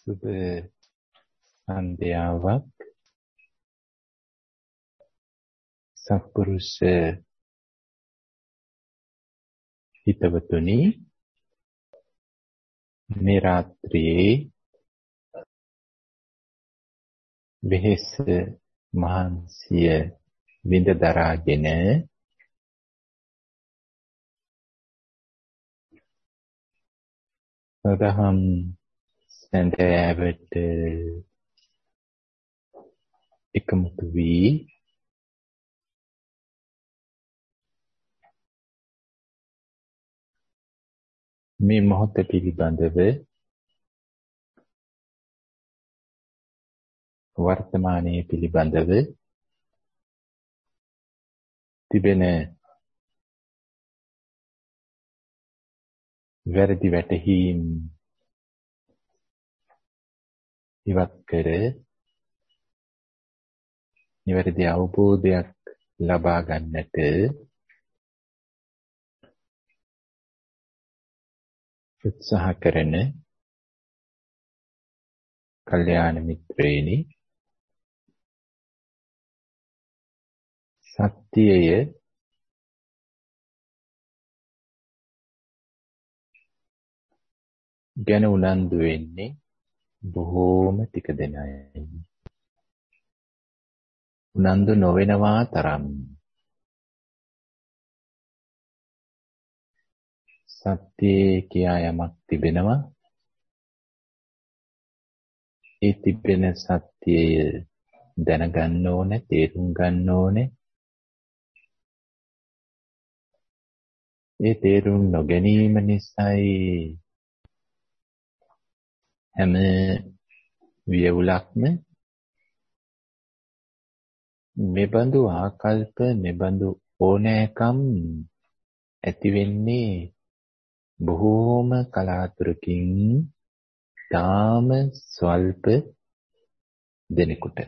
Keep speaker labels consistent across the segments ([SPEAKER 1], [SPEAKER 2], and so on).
[SPEAKER 1] සුබ සන්ධ්‍යාවක් සත්පුරුෂ හිතවතුනි මේ රාත්‍රියේ වෙහෙස මහන්සිය විඳ දරාගෙන සදහම් සඳෑවට එකමුතු වී මේ මොහොත පිළිබඳව වර්තමානයේ පිළිබඳව තිබෙන වැරදි වැටහීම් ඉවත් කර නිවැරදි අවබෝධයක් ලබා ගන්නට උත්සාහ කරන කල්යාණ මිත්‍රයනි, සත්‍යය ගැන උනන්දු වෙන්නේ බොහෝම ටික දෙනයි. උනන්දු නොවෙනවා තරම් සත්‍යයේ කියා යමක් තිබෙනවා. ඒ තිබෙන සත්‍යය දැනගන්න ඕනේ, තේරුම් ගන්න ඕනේ. ඒ තේරුම් නොගැනීම නිසායි හැම වියවුලක්ම මෙබඳු ආකල්ප, මෙබඳු ඕනෑකම් ඇති වෙන්නේ බොහෝම කලාතුරකින්, තාම ස්වල්ප දෙනෙකුට.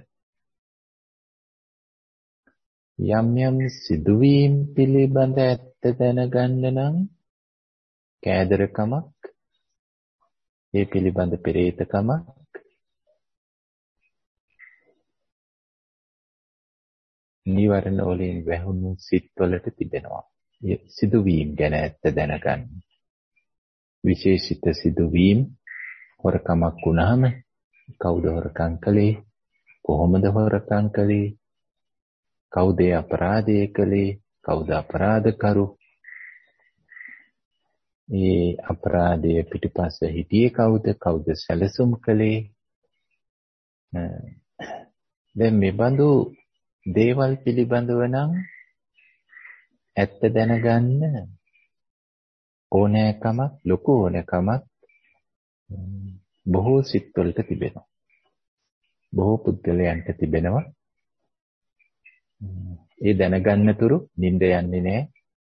[SPEAKER 1] යම් යම් සිදුවීම් පිළිබඳ ඇත්ත දැනගන්න නම් කෑදරකමක්, ඒ පිළිබඳ පෙරේතකමක්, නිවරණ වලින් වැහුණු සිත්වලට තිබෙනවා. සිදුවීම් ගැන ඇත්ත දැනගන්න. විශේෂිත සිදුවීම්, හොරකමක් වුණාම කවුද හොරකම් කළේ, කොහොමද හොරකම් කළේ, කවුද අපරාධය කළේ, කවුද අපරාධකරු, මේ අපරාධය පිටිපස්ස හිටියේ කවුද, කවුද සැලසුම් කළේ. දැන් මේ බඳු දේවල් පිළිබඳව නම් ඇත්ත දැනගන්න ඕනෑකමක්, ලොකු ඕනෑකමක් බොහෝ සිත්වලට තිබෙනවා. බොහෝ පුද්ගලයන්ට තිබෙනවා. ඒ දැනගන්න තුරු නිින්ද යන්නේ නැහැ.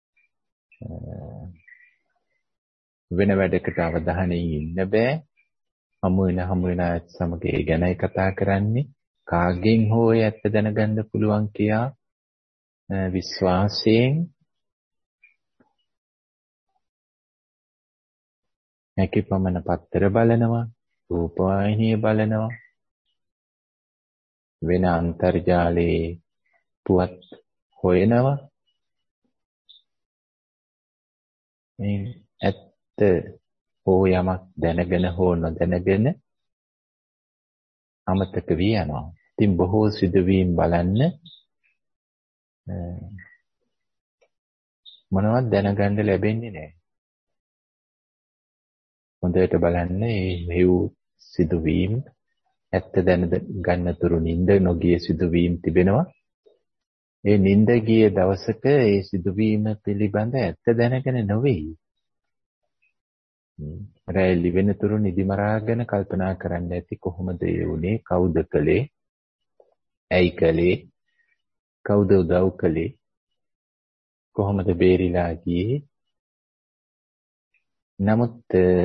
[SPEAKER 1] වෙන වැඩකට අවධානයෙන් ඉන්න බෑ. හමු වෙන අයත් සමග ඒ ගැනයි කතා කරන්නේ. කාගෙන් හෝ ඇත්ත දැනගන්න පුළුවන් කියා විශ්වාසයෙන් හැකි පමණ පත්තර බලනවා, රූපවාහිනිය බලනවා, වෙන අන්තර්ජාලයේ පුවත් හොයනවා. මේ ඇත්ත හෝ යමක් දැනගෙන හෝ නොදැනගෙන අමතක වී යනවා. ඉතින් බොහෝ සිදුවීම් බලන්න මොනවද දැනගන්න ලැබෙන්නේ නැහැ. හොඳට බලන්න මේ මෙව් සිදුවීම්, ඇත්ත දැනගන්න තුරු නිින්ද නොගිය සිදුවීම් තිබෙනවා. ඒ නිින්ද ගිය දවසක ඒ සිදුවීම පිළිබඳ ඇත්ත දැනගෙන නොවේ. රැලි වෙන තුරු නිදිමරාගෙන කල්පනා කරන්න ඇති කොහොමද ඒ වුනේ, කවුද කළේ, ඇයි කළේ, කවුද උදව් කළේ, කොහොමද බේරිලා ගියේ. නමුත්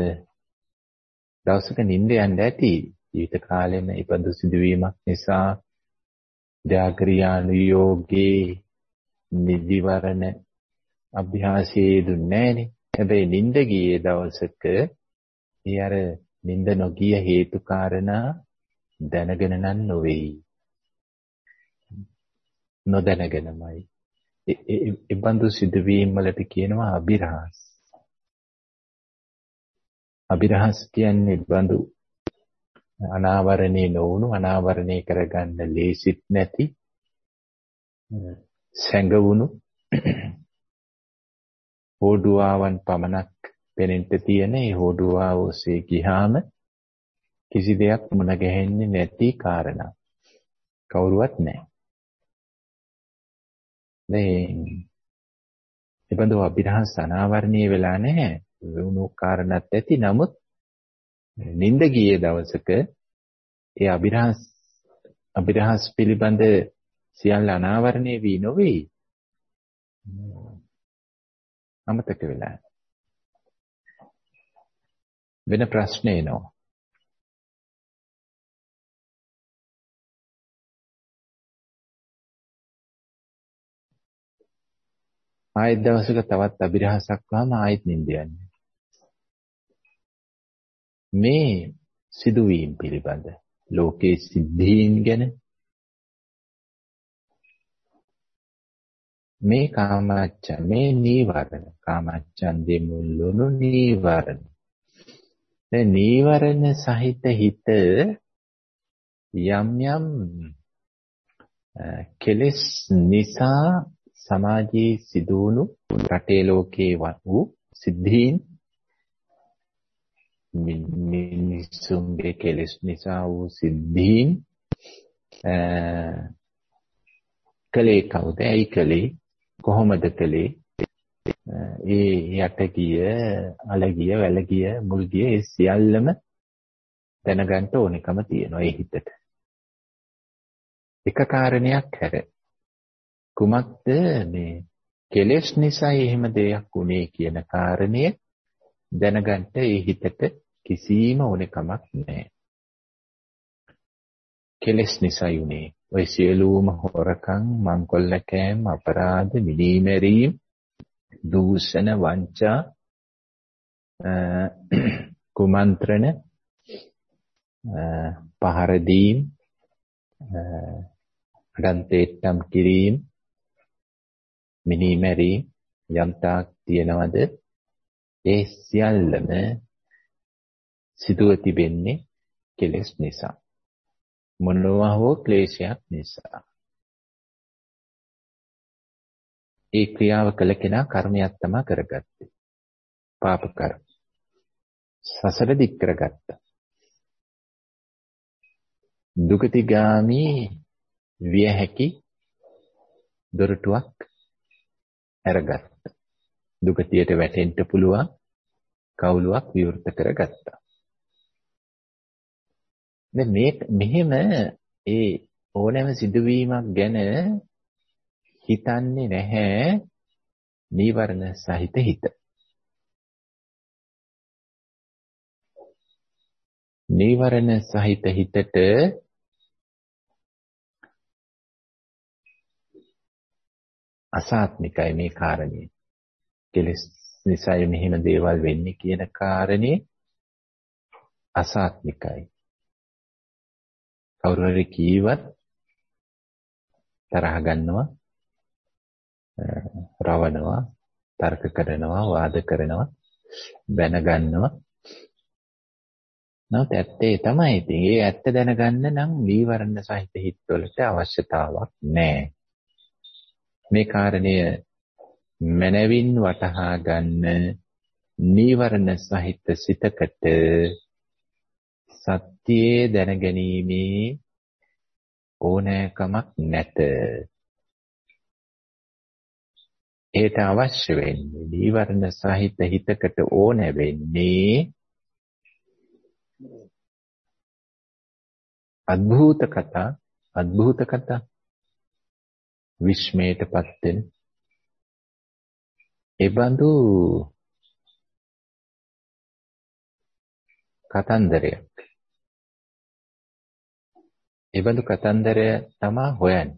[SPEAKER 1] දවසක නිින්ද යන්න ඇති. ජීවිත කාලෙම ඉබඳු සිදුවීමක් නිසා ජාග්‍රියානුයෝගේ නිදිවරණ අභ්‍යාසයේ දුන්නේ නැහනේ. හැබැයි නිින්ද ගියේ දවසක ඒ අර නිින්ද නොගිය හේතු කාරණා දැනගෙන නම් නොවේයි. නොදැනගෙනමයි. ඒ බඳු සිදුවීම් වලට කියනවා අභිරහස්. අභිරහස් කියන්නේ බඳු අනාවරණේ නොවුණු අනාවරණය කරගන්න ලේසිත් නැති සැඟවුණු හෝඩුවාවන් පමණක් පෙනෙන්න තියෙන ඒ හෝඩුවාව ඔස්සේ ගියාම කිසි දෙයක් මුණ ගැහෙන්නේ නැති කාරණා කවුරුවත් නැහැ. ඒ බඳු අභිරහස් අනාවරණීය වෙලා නැහැ. වුණු කාරණාත් ඇති. නමුත් නිින්ද ගියේ දවසක ඒ අභිරහස් පිළිබඳ සියල්ල අනාවරණය වී නොවේ. අමතක වෙලා. වෙන ප්‍රශ්න එනවා. ආයෙත් දවසක තවත් අභිරහසක් වහම ආයෙත් නිින්ද යන්නේ. මේ සිදුවීම් පිළිබඳ ලෝකේ සිද්ධීන් ගැන මේ කාමච්ඡන් මේ නීවරණ කාමච්ඡන්දේ මුල්ලුණු නීවරණ මේ නීවරණ සහිත හිත යම් යම් කෙලෙස් නිසා සමාජයේ සිදුවුණු රටේ ලෝකේ වූ සිද්ධීන් මිනිසුන්ගේ කෙලෙස් නිසා වූ සිද්ධීන් කලේ කවුද? ඇයි කලේ? කොහොමද කලේ? ඒ යට ගිය, අල ගිය, වැල ගිය, මුල් ගිය ඒ සියල්ලම දැනගන්න ඕනෙකම තියෙනවා ඒ හිතට. එක කාරණයක් හැර කුමක්ද මේ කෙලෙස් නිසා එහෙම දෙයක් උනේ කියන කාරණය දැනගන්න ඒ හිතට කිසිම ඕනෙකමක් නැහැ. කෙලෙස් නිසා උනේ ඔය සියලුම හොරකම්, මංකොල්ලකෑම්, අපරාධ, මිනීමැරීම්, දූෂණ, වංචා, කුමන්ත්‍රණ, පහර දීම්, අඩන්තේට්ටම් කිරීම, මිනීමැරීම් යම්තාක් තියනවද ඒ සියල්ලම සිදුව තිබෙන්නේ කෙලෙස් නිසා. මොනවා හෝ ක්ලේශයක් නිසා. ඒ ක්‍රියාව කළ කෙනා කර්මයක් තමයි කරගත්තේ. පාප කර්ම. සසර දික් කරගත්තා. දුගතිගාමි විය හැකි දොරටුවක් අරගත්තා. දුගතියට වැටෙන්න පුළුවන් කවුලුවක් විවෘත කරගත්තා. දැන් මෙහෙම ඒ ඕනෑම සිදුවීමක් ගැන හිතන්නේ නැහැ නීවරණ සහිත හිත. නීවරණ සහිත හිතට අසාත්මිකයි මේ කාරණේ. කෙලෙස් නිසා මෙහෙම දේවල් වෙන්නේ කියන කාරණේ අසාත්මිකයි. කවුරු හරි කීවත් තරහ ගන්නවා, රවණනවා, තර්ක කරනවා, වාද කරනවා, බැන ගන්නවා. නැවත ඇත්තේ තමයි. ඉතින් ඒ ඇත්ත දැනගන්න නම් නීවරණ සහිත හිතවලට අවශ්‍යතාවක් නැහැ. මේ කාරණය මනවින් වටහා ගන්න නීවරණ සහිත සිතකට සත්‍යයේ දැනගැනීමේ ඕනෑකමක් නැත. ඒට අවශ්‍ය වෙන්නේ නීවරණ සහිත හිතකට ඕන වෙන්නේ අద్භූත කතා විස්මයටපත් වෙන ඒබඳු කතන්දරයක්. ඒබඳු කතන්දරය තමයි හොයන්නේ.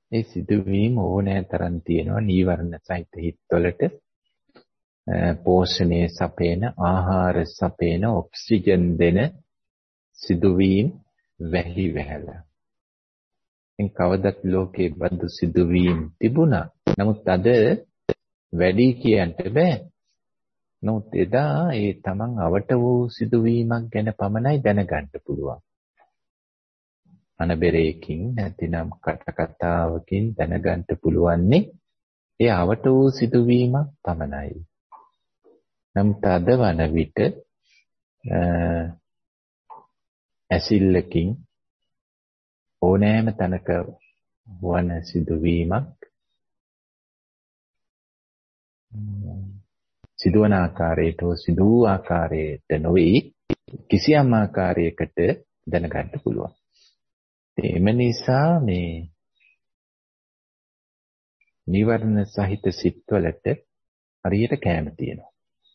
[SPEAKER 1] ඒ සිදුවීම ඕනෑ තරම් තියෙනවා නීවරණ සහිත හිත්වලට පෝෂණය සපේන ආහාර සපේන ඔක්සිජන් දෙන සිදුවීම් වැහි වැහැලා. ඉතින් කවදත් ලෝකේ බඳු සිදුවීම් තිබුණා. නමුත් අද වැඩි කියන්න බෑ. නමුත් එදා ඒ තමන් අවට වූ සිදුවීමක් ගැන පමණයි දැනගන්න පුළුවන්. අනබෙරේකින් නැතිනම් කතාවකින් දැනගන්න පුළුවන්නේ ඒ අවට වූ සිදුවීමක් පමණයි. නමුත් අද වන විට ඇසිල්ලකින් ඕනෑම තැනක වන සිදුවීමක් සිදුවන ආකාරයට හෝ සිදු වූ ආකාරයට නොවේ කිසියම් ආකාරයකට දැනගන්න පුළුවන්. එම නිසා මේ නිවර්ණ සහිත සිත්වලට හරියට කෑම තියෙනවා.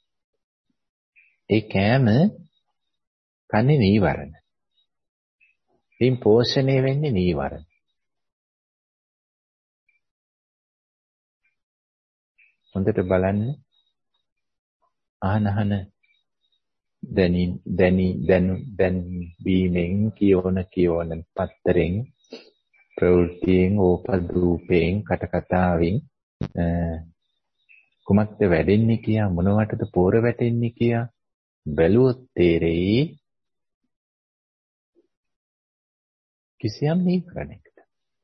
[SPEAKER 1] ඒ කෑම කන්නේ නීවරණ. ඉතින් පෝෂණය වෙන්නේ නීවරණ. හොඳට බලන්න ආනහන දැන් බීමෙන් කියවන පත්තරෙන් ප්‍රවෘත්තියෙන් ඕපදූපයෙන් කටකතාවෙන් කුමක්ද වැඩෙන්නේ කියා මොනවටද පෝර වැටෙන්නේ කියා බැලුවොත් තේරෙයි කිසියම් නීවරණයකට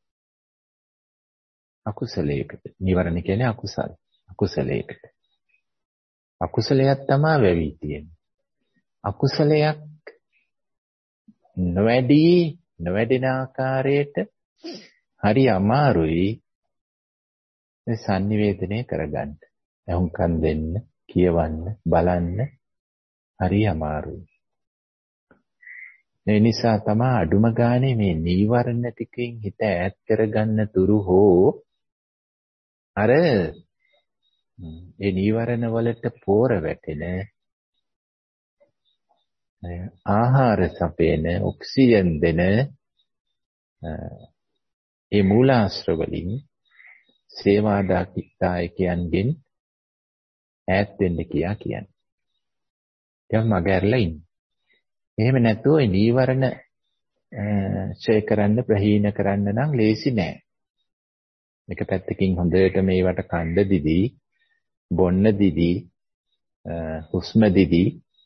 [SPEAKER 1] අකුසලයකට. නීවරණ කියන්නේ අකුසල. අකුසලයකට. අකුසලයක් තමයි වෙවි තියෙන්නේ. අකුසලයක් නොවැඩෙන ආකාරයට හරි අමාරුයි සංනිවේදනය කරගන්න. එහුම්කන් දෙන්න, කියවන්න, බලන්න හරි අමාරුයි. ඒ නිසා තමයි අඩුම ගානේ මේ නීවරණ ටිකෙන් හිත ඈත් කරගන්න තුරු හෝ අර ඒ නීවරණ වලට පෝර වැටෙන ආහාර සපේන ඔක්සිජන් දෙන ඒ මූලාශ්‍ර වලින් සේවාදායකයන්ගෙන් ඈත් වෙන්න කියන්නේ. ඒක මගහැරලා ඉන්න. එහෙම නැතුව ඒ නීවරණ ඡය කරන්න ප්‍රහීන කරන්න නම් ලේසි නෑ. එක පැත්තකින් හොඳට මේවට කණ්ඩ දිදී, බොන්න දිදී, හුස්ම දිදී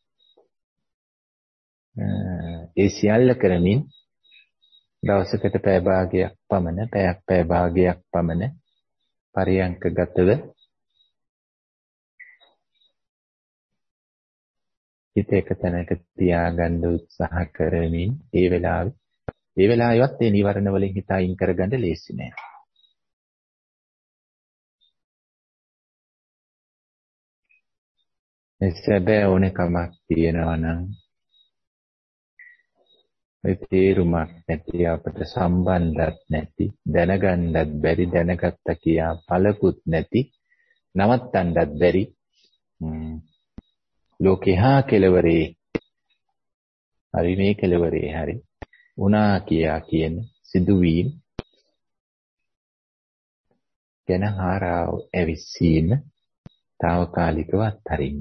[SPEAKER 1] ඒ සියල්ල කරමින් දවසකට පැය භාගයක් පමණ, පැය භාගයක් පමණ පරියන්කගතව හිත එක තැනක තියාගන්න උත්සාහ කරමින් ඒ වෙලාවෙවත් ඒ නිවරණ වලින් හිත අයින් කරගන්න ලේසි නෑ. සැබෑ ඕනකමක් තියෙනවා නම් ඒ තේරුමක් නැති අපට සම්බන්ධයක් නැති දැනගන්නත් බැරි දැනගත්ත කියා පළකුත් නැති නවත්තන්නත් බැරි ලෝකෙහා කෙලවරේ හරි මේ කෙලවරේ හරි උනා කියා කියන සිදුවීම් ගැන හාරාව ඇවිස්සීම తాවකාලිකව අත්හරින්න.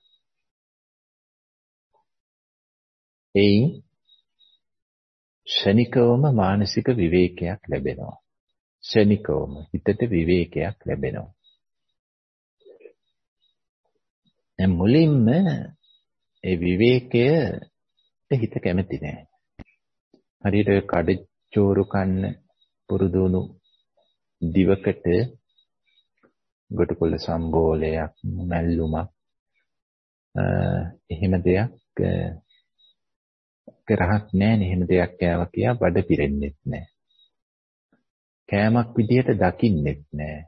[SPEAKER 1] එයින් ශනිකවම මානසික විවේකයක් ලැබෙනවා. ශනිකවම හිතට විවේකයක් ලැබෙනවා. දැන් මුලින්ම ඒ විවේකයට හිත කැමති නෑ. හරියට කඩචෝරු කන්න පුරුදු වුණු දිවකට ගොටකොළ සම්බෝලයක් මැල්ලුමක් එහෙම දෙයක් කරහක් නෑනේ. එහෙම දෙයක් කෑවා කියා බඩ පිරෙන්නෙත් නෑ. කෑමක් විදියට දකින්නෙත් නෑ.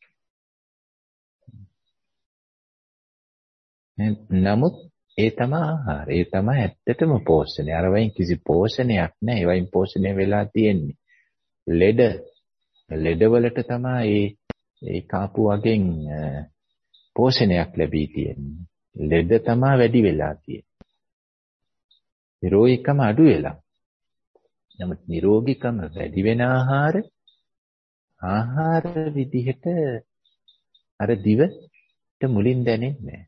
[SPEAKER 1] නමුත් ඒ තමයි ආහාර. ඒ තමයි ඇත්තටම පෝෂණය. අර වයින් කිසි පෝෂණයක් නෑ. ඒ වයින් පෝෂණය වෙලා තියෙන්නේ ලෙඩවලට තමයි ඒ කාපු වගෙන් පෝෂණයක් ලැබී තියෙන්නේ. ලෙඩ තමයි වැඩි වෙලා තියෙන්නේ. නිරෝගීකම අඩු වෙලා. නමුත් නිරෝගීකම වැඩි වෙන ආහාර ආහාර විදිහට අර දිවට මුලින් දැනෙන්නේ නැහැ.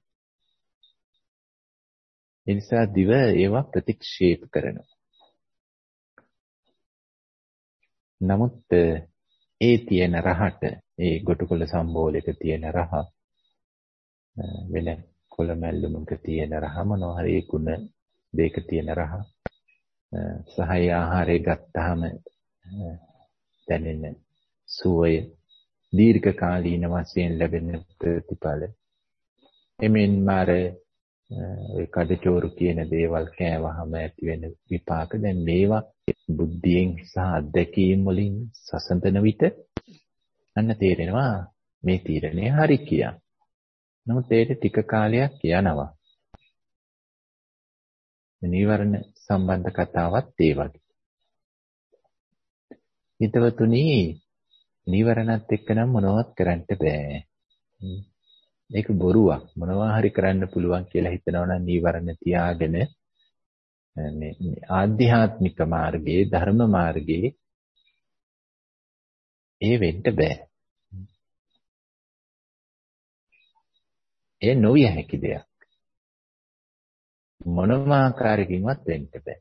[SPEAKER 1] ඒ නිසා දිව ඒවා ප්‍රතික්ෂේප කරනවා. නමුත් ඒ තියෙන රහට, ඒ ගොටුකොළ සම්බෝලයක තියෙන රහ, වෙන කොළ මැල්ලුමක තියෙන රහ, මොනවා හරි ගුණ දෙක තියෙන රහ සහ ආහාරය ගත්තාම දැනෙන සුවය, දීර්ඝ කාලීන වශයෙන් ලැබෙන ප්‍රතිඵල, එමෙන්ම අර කඩචෝරු කියන දේවල් කෑවහම ඇති වෙන විපාක, දැන් මේවා බුද්ධියෙන් සහ අත්දැකීම් වලින් සසඳන විට අන්න තේරෙනවා මේ තීරණය හරි කියලා. නමුත් ඒක ටික කාලයක් යනවා. නීවරණ සම්බන්ධ කතාවත් ඒ වගේ. හිතවතුනි, නීවරණත් එක්ක නම් මොනවත් කරන්න බෑ. ඒක බොරුවක්. මොනවා හරි කරන්න පුළුවන් කියලා හිතනවා නම් නීවරණ තියාගෙන මේ ආධ්‍යාත්මික මාර්ගයේ, ධර්ම මාර්ගයේ ඒ වෙන්න බෑ. ඒ නොවිය හැකි දෙයක්. මොනම ආකාරයකින්වත් වෙන්න බෑ.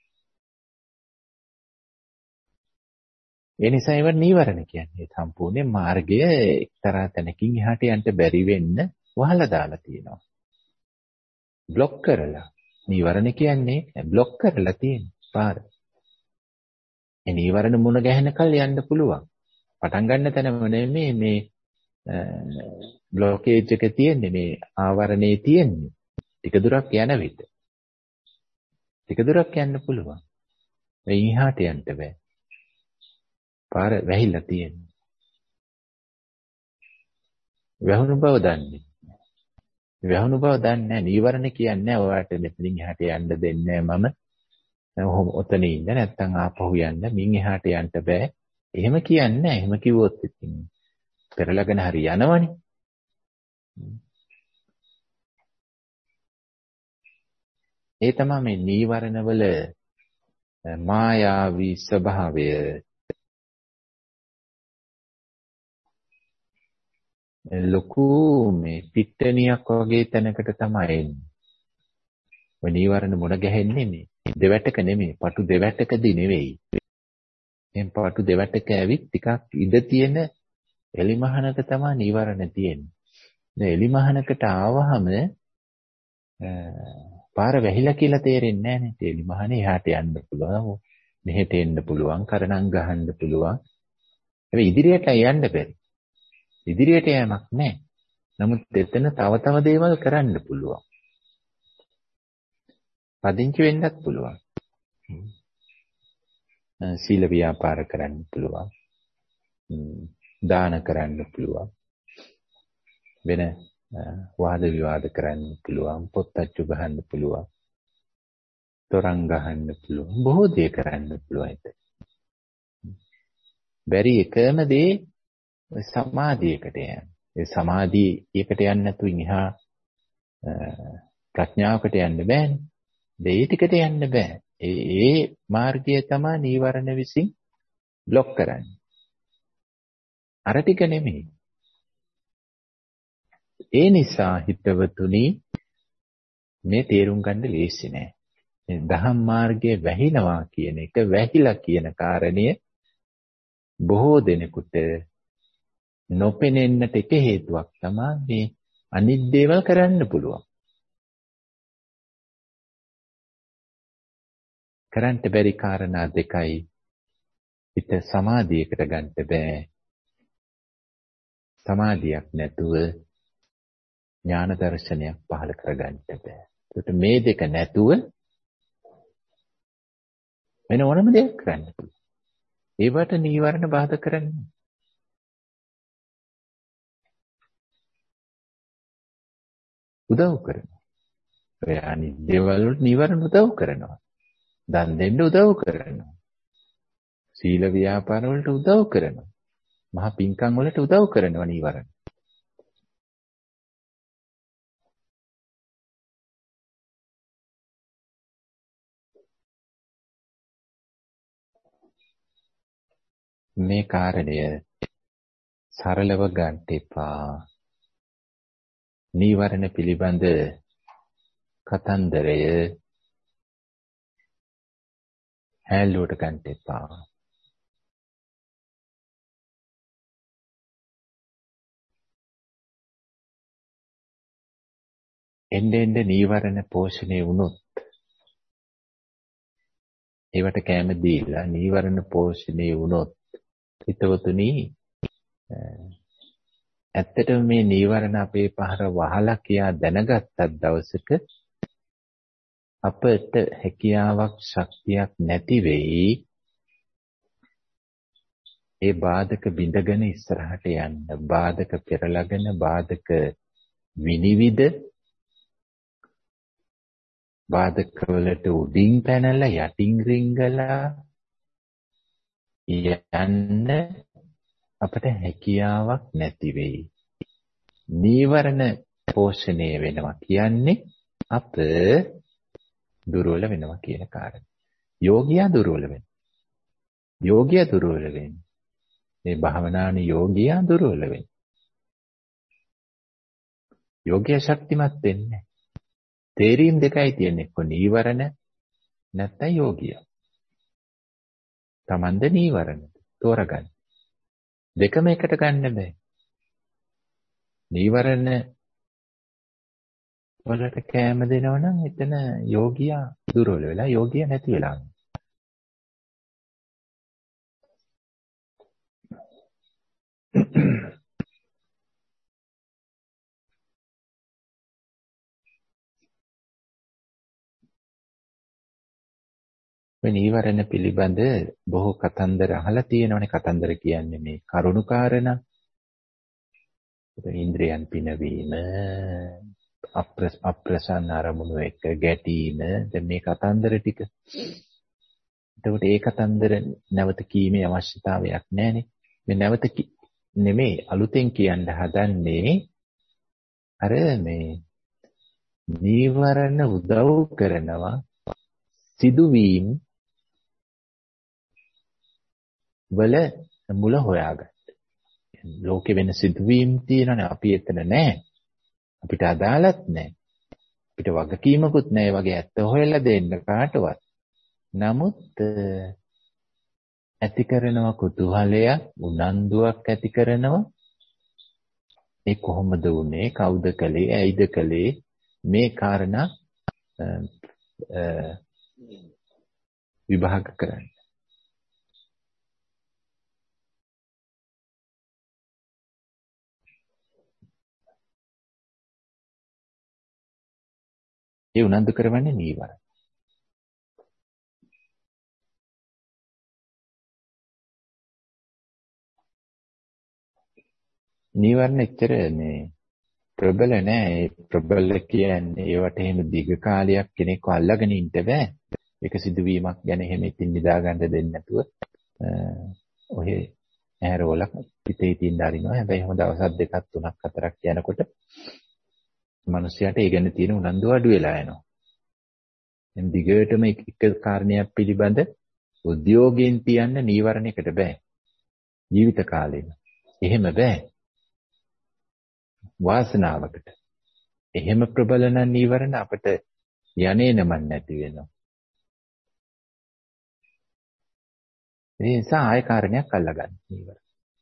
[SPEAKER 1] ඒ නිසා ඒව නීවරණ කියන්නේ සම්පූර්ණ මාර්ගය එක්තරා තැනකින් එහාට යන්න බැරි වෙන්න වහලා දාලා තියෙනවා. બ્લોක් කරලා. නීවරණ කියන්නේ બ્લોක් කරලා තියෙන පාර. ඒ නීවරණ මුණ ගැහෙන කල් යන්න පුළුවන්. පටන් ගන්න තැනම නෙමෙයි මේ බ්ලොකේජ් එක තියෙන්නේ, මේ ආවරණේ තියෙන්නේ. ටික දුරක් යන විට. ටික දුරක් යන්න පුළුවන්. ඒ ඉහාට යන්න බෑ. පාර වැහිලා තියෙන්නේ. වැහුණු බව දන්නේ. වැහුණු බව දන්නේ නැහැ. නීවරණ කියන්නේ ඔයාලට මෙතනින් එහාට යන්න දෙන්නේ නැහැ මම. ඔතන ඉන්න නැත්තම් ආපහු යන්න, මින් එහාට යන්න බෑ. එහෙම කියන්නේ නැහැ. එහෙම කිව්වොත් ඉතින් පෙරලගෙන හරි යනවනේ. ඒ තමයි මේ නීවරණ වල මායාවී ස්වභාවය. ලොකු මේ පිට්ටනියක් වගේ තැනකට තමයි එන්නේ. ඔය නීවරණ මුණ ගැහෙන්නේ මේ දෙවැටක නෙමෙයි, පටු දෙවැටකදී නෙවෙයි. එම් පටු දෙවැටක ඇවිත් ටිකක් ඉඳ තියෙන එලිමහනක තමයි නීවරණ තියෙන්නේ. දැන් එලිමහනකට ආවහම පාර වැහිලා කියලා තේරෙන්නේ නැහැ නේ. එලිමහනේ එහාට යන්න පුළුවන්, මෙහෙට එන්න පුළුවන්, කරණම් ගහන්න පුළුවන්. හැබැයි ඉදිරියට යන්න බැරි. ඉදිරියට යamak නැහැ. නමුත් එතන තව දේවල් කරන්න පුළුවන්. පදිංචි වෙන්නත් පුළුවන්. සීල ව්‍යාපාර කරන්න පුළුවන්. දාන කරන්න පුළුවන්. වෙන වාද විවාද කරන්න පුළුවන්. පොත් අච්චු ගහන්න පුළුවන්. තොරන් ගහන්න පුළුවන්. බොහෝ දේ කරන්න පුළුවන් ඒක. බැරි එකම දේ සමාධියකට යන්න. ඒ සමාධියකට යන්න නැතු ඉහා ප්‍රඥාවකට යන්න බෑනේ. දෙය ටිකට යන්න බෑ. ඒ මාර්ගය තමයි නීවරණ විසින් બ્લોක් කරන්නේ. අර ටික නෙමෙයි. ඒ නිසා හිතවතුනි මේ තේරුම් ගන්න ලේසි නෑ. මේ දහම් මාර්ගයේ වැහිනවා කියන එක, වැහිලා කියන කාරණය බොහෝ දෙනෙකුට නොපෙනෙන්නට එක හේතුවක් තමයි මේ අනිත් දේවල් කරන්න පුළුවන්. කරන්න බැරි කාරණා දෙකයි. හිත සමාධියකට ගන්න බෑ. සමාධියක් නැතුව ඥාන දර්ශනයක් පහළ කරගන්න බෑ. ඒකට මේ දෙක නැතුව වෙන ඕනම දෙයක් කරන්න පුළුවන්. ඒවට නීවරණ බාධා කරන්නේ. උදව් කරනවා. ඔය අනිත් දේවල් වලට නීවරණ උදව් කරනවා. දන් දෙන්න උදව් කරනවා. සීල ව්‍යාපාර වලට උදව් කරනවා. මහා පින්කම් වලට උදව් කරනවා නීවරණ. මේ කාරණය සරලව ගන්න එපා. නීවරණ පිළිබඳ කතන්දරය හැල්ලුවට ගන්න එපා. එන්න නීවරණ පෝෂණය වුණොත් ඒවට කැම දීලා නීවරණ පෝෂණය වුණොත් හිතවතුනි ඇත්තටම මේ නීවරණ අපේ පහර වහලා කියා දැනගත්තත් දවසක අපට හැකියාවක් ශක්තියක් නැති වෙයි ඒ බාධක බිඳගෙන ඉස්සරහට යන්න. බාධක පෙරලගෙන බාධක විනිවිද බාධක වලට උඩින් පැනලා යටින් රිංගලා යන්න අපට හැකියාවක් නැති වෙයි. නීවරණ පෝෂණය වෙනවා කියන්නේ අප දුර්වල වෙනවා කියන කාරණය. යෝගියා දුර්වල වෙනවා. යෝගියා දුර්වල වෙන්නේ. මේ භාවනානේ යෝගියා දුර්වල වෙන්නේ. යෝගියා ශක්තිමත් වෙන්නේ. තේරීම් දෙකයි තියෙන්නේ. කො නීවරණ නැත්නම් යෝගියා. Tamanda නීවරණ තෝරගන්න. දෙකම එකට ගන්න බෑ. නීවරණ වලට කැම දෙනවනම් එතන යෝගියා දුර්වල වෙලා යෝගියා නැති වෙලා. මේ නීවරණ පිළිබඳ බොහෝ කතන්දර අහලා තියෙනවනේ. කතන්දර කියන්නේ මේ කරුණු කාරණා. ඉන්ද්‍රියන් පිනවීම, අප්‍රසන්න අරමුණු එක්ක ගැටීම, දැන් මේ කතන්දර ටික. එතකොට ඒ කතන්දර නැවත කීමේ අවශ්‍යතාවයක් නැහැනේ. මේ නැවත නෙමෙයි අලුතෙන් කියන්න හදන්නේ අර මේ නීවරණ උදව් කරනවා සිදුවීම් වල මුල හොයාගන්න. ලෝකෙ වෙන සිදුවීම් තියෙනනේ අපි එතන නැහැ. අපිට අදාළත් නැහැ. අපිට වගකීමකුත් නැහැ වගේ ඇත්ත හොයලා දෙන්න කාටවත්. නමුත් ඇති කරනව කුතුහලයක්, උනන්දුවක් ඇති කරනවා. ඒ කොහොමද වුනේ? කවුද කළේ? ඇයිද කළේ? මේ කාරණා විභාග කරන්න. ඒ උනන්දු කරවන්නේ නීවරණ. නීවරණ එච්චර මේ ප්‍රබල නෑ. ඒ ප්‍රබල කියන්නේ ඒවට එහෙම දීර්ඝ කාලයක් කෙනෙක්ව අල්ලගෙන ඉන්න බෑ. එක සිදුවීමක් ගැන එහෙම ඉතින් නිදා ගන්න දෙන්නේ නැතුව ඔය ඇරෝලක් පිටේ තින් දාරිනවා. හැබැයි එහෙම දවසක් දෙකක් තුනක් හතරක් යනකොට මිනිස්යාට ඒ ගැන තියෙන උනන්දුව අඩු වෙලා යනවා. එම් දිගටම එක කාරණයක් පිළිබඳ උද්‍යෝගයෙන් තියන්න නීවරණයකට බෑ. ජීවිත කාලෙම. එහෙම බෑ. වාසනාවකට. එහෙම ප්‍රබල නම් නීවරණ අපිට යන්නේ නමන් නැති වෙනවා. ඒ නිසා ආය කාරණයක් අල්ලගන්න නීවරණ.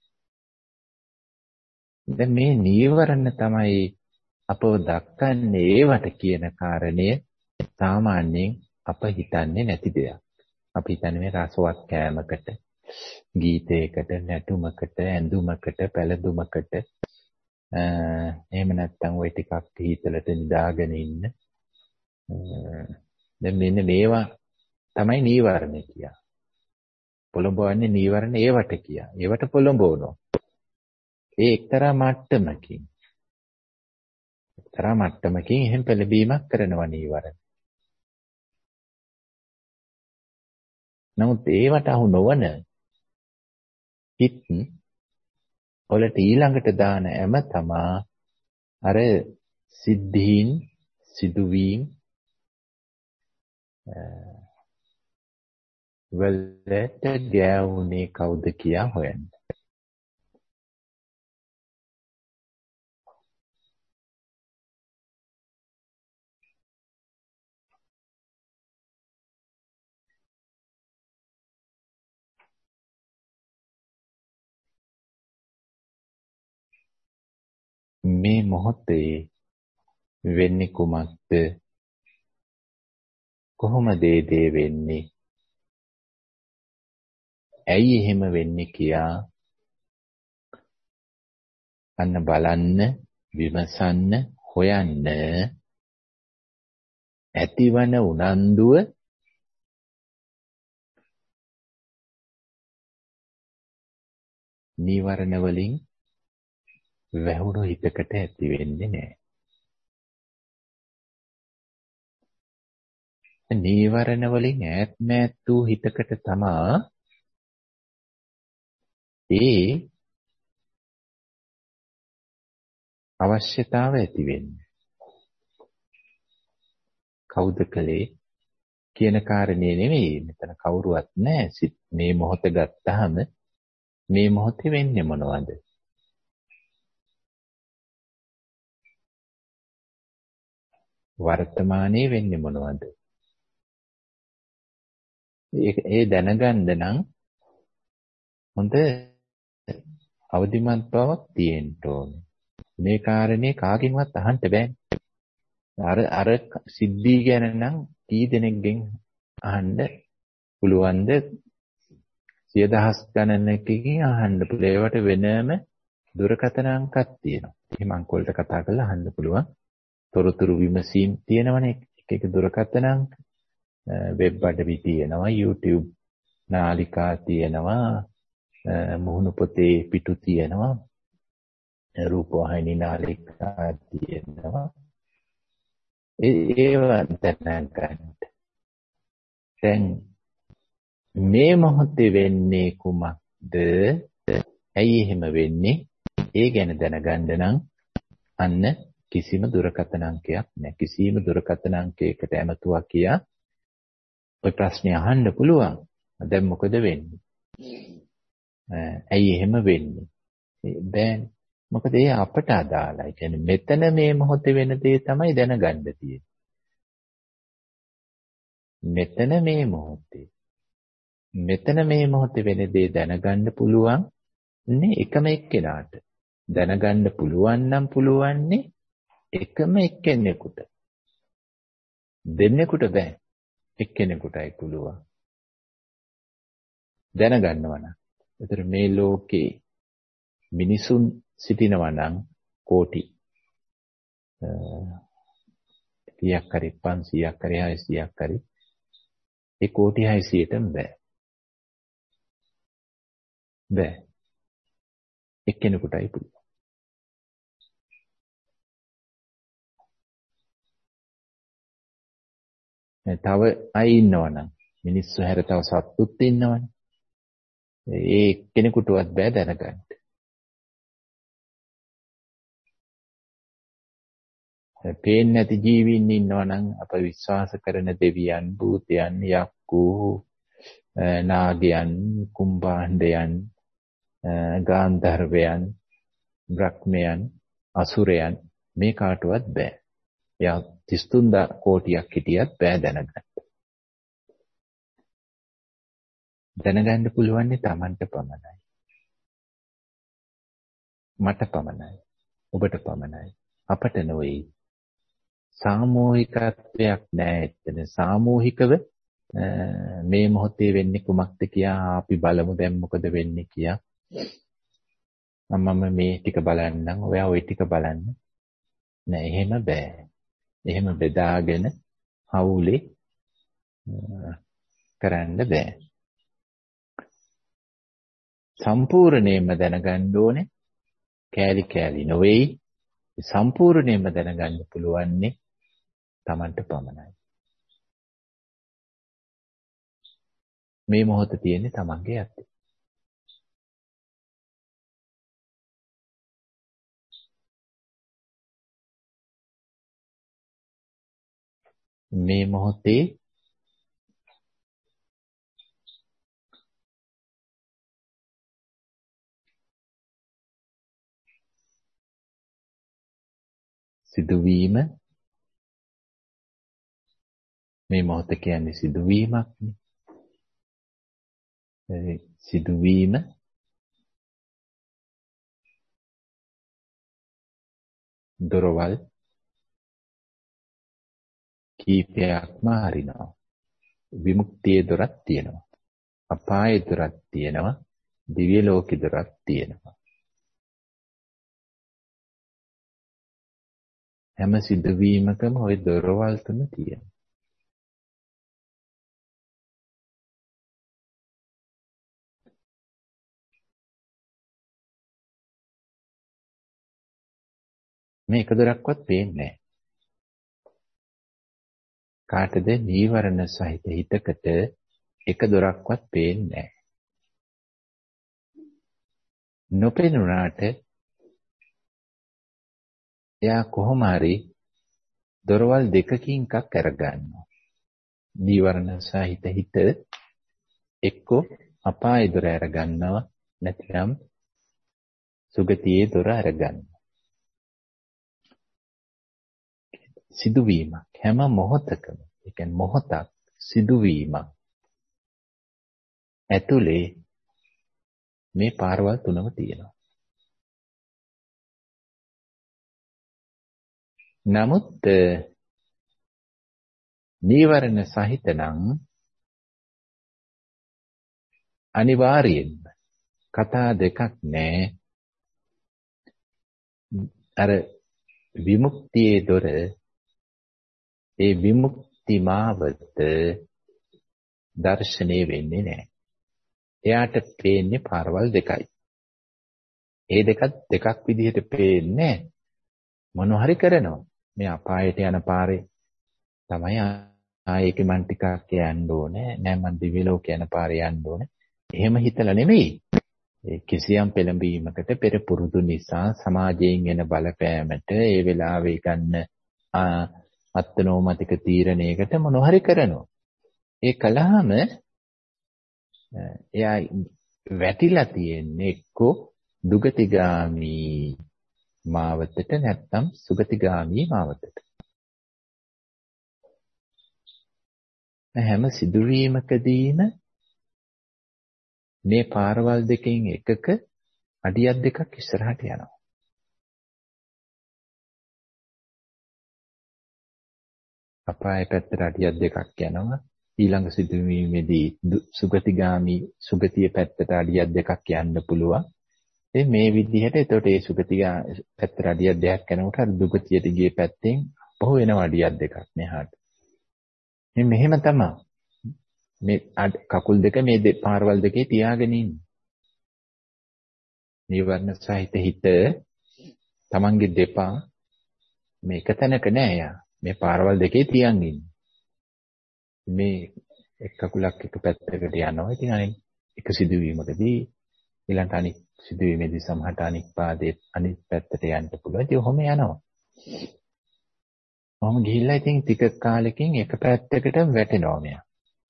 [SPEAKER 1] දැන් මේ නීවරණ තමයි අපව දක්කන්නේ ඒවට කියන කාරණය සාමාන්‍යයෙන් අප හිතන්නේ නැති දෙයක්. අපි හිතන්නේ මේ රසවත් කෑමකට, ගීතයකට, නැටුමකට, ඇඳුමකට, පැළඳුමකට එහෙම නැත්නම් ওই ටිකක් හීතලට නිදාගෙන ඉන්න. දැන් මෙන්න මේවා තමයි නීවරණ කියන්නේ. පොළඹවන්නේ නීවරණ ඒවට කියා. ඒවට පොළඹවනවා. ඒ එක්තරා මට්ටමකින් එහෙම පෙළඹීමක් කරනවා නීවරණ. නමුත් ඒවට අහු නොවන හිත් වලට ඊළඟට දාන හැම තමා අර සිද්ධීන් සිදුවීම් වලට ගෑවුනේ කවුද කියා හොයන්න. මේ මොහොතේ වෙන්නේ කුමක්ද? කොහොමද දේ වෙන්නේ? ඇයි එහෙම වෙන්නේ කියා අන්න බලන්න, විමසන්න, හොයන්න ඇතිවන උනන්දුව නීවරණ වලින් වැහුණු හිතකට ඇති වෙන්නේ නැහැ. නීවරණ වලින් ඈත් මෑත් වූ හිතකට තමා ඒ අවශ්‍යතාව ඇති වෙන්නේ. කවුද කලේ කියන කාරණේ නෙවෙයි. මෙතන කවුරුවත් නැහැ. මේ මොහොත ගත්තාම මේ මොහොතේ වෙන්නේ මොනවද? වර්තමානයේ වෙන්නේ මොනවද? ඒ දැනගන්න නම් හොඳ අවදිමත් බවක් තියෙන්න ඕනේ. මේ කාරණේ කාගෙන්වත් අහන්න බෑනේ. අර සිද්ධිය ගැන නම් කී දෙනෙක්ගෙන් අහන්න පුළුවන්ද? 100,000 ගණනකකින් අහන්න පුළුවන්. ඒවට වෙනම දුරකථන අංකක් තියෙනවා. එහෙම අංක වලට කතා කරලා අහන්න පුළුවන්. තොරතුරු විමසීම් තියෙනවනේ. එක දුරකථන අංක. වෙබ් අඩවි තියෙනවා, YouTube නාලිකා තියෙනවා, මුහුණු පොතේ පිටු තියෙනවා, රූපවාහිනී නාලිකා තියෙනවා. ඒවා දැනගන්න. දැන් මේ මොහොතේ වෙන්නේ කුමක්ද? ඇයි එහෙම වෙන්නේ? ඒ ගැන දැනගන්න නම් අන්න කිසිම දුරකථන අංකයක් නැහැ. කිසිම දුරකථන අංකයකට ඇමතුවා කියා ඔය ප්‍රශ්නේ අහන්න පුළුවන්. දැන් මොකද වෙන්නේ? ඇයි එහෙම වෙන්නේ? බෑනේ. මොකද ඒ අපට අදාළයි. කියන්නේ මෙතන මේ මොහොතේ වෙන දේ තමයි දැනගන්න තියෙන්නේ. මෙතන මේ මොහොතේ වෙන දේ දැනගන්න පුළුවන් නේ එකම එක්කෙනාට. දැනගන්න පුළුවන් නම් පුළුවන්නේ එකම එක්කෙනෙකුට. දෙන්නෙකුට බෑ. එක්කෙනෙකුටයි පුළුවන්. දැනගන්නවා නම්. ඒතර මේ ලෝකේ මිනිසුන් සිටිනවා නම් කෝටි 100ක් හරි 500ක් හරි 600ක් හරි ඒ කෝටි 600ටම බෑ. එක්කෙනෙකුටයි පුළුවන්. තව අය ඉන්නවනම් මිනිස්සු හැර තව සත්තුත් ඉන්නවනේ. ඒ එක්කෙනෙකුටවත් බෑ දැනගන්න. පේන්නේ නැති ජීවීන් ඉන්නවනම් අප විශ්වාස කරන දෙවියන්, භූතයන්, යක්කු, නාගයන්, කුම්භාණ්ඩයන්, ගාන්ධර්වයන්, බ්‍රහ්මයන්, අසුරයන් මේ කාටවත් බෑ. යා 33 කෝටියක් හිටියත් බෑ දැනගන්න. දැනගන්න පුළුවන් තමන්ට පමණයි. මට පමණයි. ඔබට පමණයි. අපට නෙවෙයි. සාමූහිකත්වයක් නෑ එතන. සාමූහිකව මේ මොහොතේ වෙන්නේ කුමක්ද කියා අපි බලමු දැන් මොකද වෙන්නේ කියා. මම මේ ටික බලන්නම්, ඔයා ওই ටික බලන්න. නෑ එහෙම බෑ. එහෙම බෙදාගෙන හවුලේ කරන්න බෑ. සම්පූර්ණයෙන්ම දැනගන්න ඕනේ. කෑලි කෑලි නොවේයි. සම්පූර්ණයෙන්ම දැනගන්න පුළුවන්නේ Tamanට පමණයි. මේ මොහොත තියෙන්නේ Tamanගේ අතේ. මේ මොහොතේ සිදුවීම මේ මොහොත කියන්නේ සිදුවීමක්නේ. සිදුවීම දොරවල් කීපයක්ම හරිනවා. විමුක්තියේ දොරක් තියෙනවා. අපායේ දොරක් තියෙනවා. දිව්‍ය ලෝකේ දොරක් තියෙනවා. හැම සිදුවීමකම ওই දොරවල් තුන තියෙනවා. මේ එක දොරක්වත් පේන්නේ නැහැ. කාටද නීවරණ සහිත හිතකට එක දොරක්වත් පේන්නේ නැහැ. නොපෙනුනාට එයා කොහොම හරි දොරවල් දෙකකින් එකක් අරගන්නවා. නීවරණ සහිත හිත එක්කෝ අපායේ දොර අරගන්නවා නැත්නම් සුගතියේ දොර අරගන්නවා. සිදුවීමක් හැම මොහොතකම, ඒ කියන්නේ මොහොතක් සිදුවීමක් ඇතුලේ මේ පාරවල් තුනම තියෙනවා. නමුත් නීවරණ සහිත නම් අනිවාර්යෙන්ම කතා දෙකක් නැහැ. අර විමුක්තියේ දොර, ඒ විමුක්ති මාවත දර්ශනය වෙන්නේ නැහැ. එයාට පේන්නේ පාරවල් දෙකයි. ඒ දෙකක් විදිහට පේන්නේ මොන හරි කරනවා. මේ අපායට යන පාරේ තමයි ආයේක මන් ටිකක් යන්න ඕනේ. නෑ මන් දිව්‍ය ලෝක යන පාරේ යන්න ඕනේ. එහෙම හිතලා නෙමෙයි. ඒ කිසියම් පෙළඹීමකට පෙර පුරුදු නිසා සමාජයෙන් එන බලපෑමට ඒ වෙලාවේ ගන්න අත්නෝමතික තීරණයකට මොන හරි කරනවා. ඒ කලහම එයා වැටිලා තියෙන්නේ එක්කෝ දුගතිගාමි මාවතට නැත්නම් සුගතිගාමි මාවතට. හැම සිදුවීමකදීම මේ පාරවල් දෙකෙන් එකක අඩියක් දෙකක් ඉස්සරහට යනවා. අපාය පැත්තට අඩියක් දෙකක් යනවා. ඊළඟ සිදුවීමේදී සුගතිය පැත්තට අඩියක් දෙකක් යන්න පුළුවන්. මේ විදිහට එතකොට ඒ පැත්තට අඩියක් දෙකක් යනකොට අර දුගතියට ගිය පැත්තෙන් පහු වෙනවා අඩියක් දෙකක් මෙහාට. මෙහෙම තමයි. මේ කකුල් දෙක මේ පාරවල් දෙකේ තියාගෙන ඉන්නේ. නීවරණ සහිත හිත තමන්ගේ දෙපා මේක තැනක නෑ යා. මේ පාරවල් දෙකේ තියන් ඉන්නේ. මේ එක් කකුලක් එක පැත්තකට යනවා. ඉතින් අනිත් එක සිදුවීමකදී ඊළඟ අනිත් සිදුවීමේදී සමහරට අනිත් පාදයේ අනිත් පැත්තට යන්න පුළුවන්. ඉතින් ඔහොම යනවා. ඔහොම ගිහිල්ලා ඉතින් ටික කාලෙකින් එක පැත්තකට වැටෙනවා මෙයා.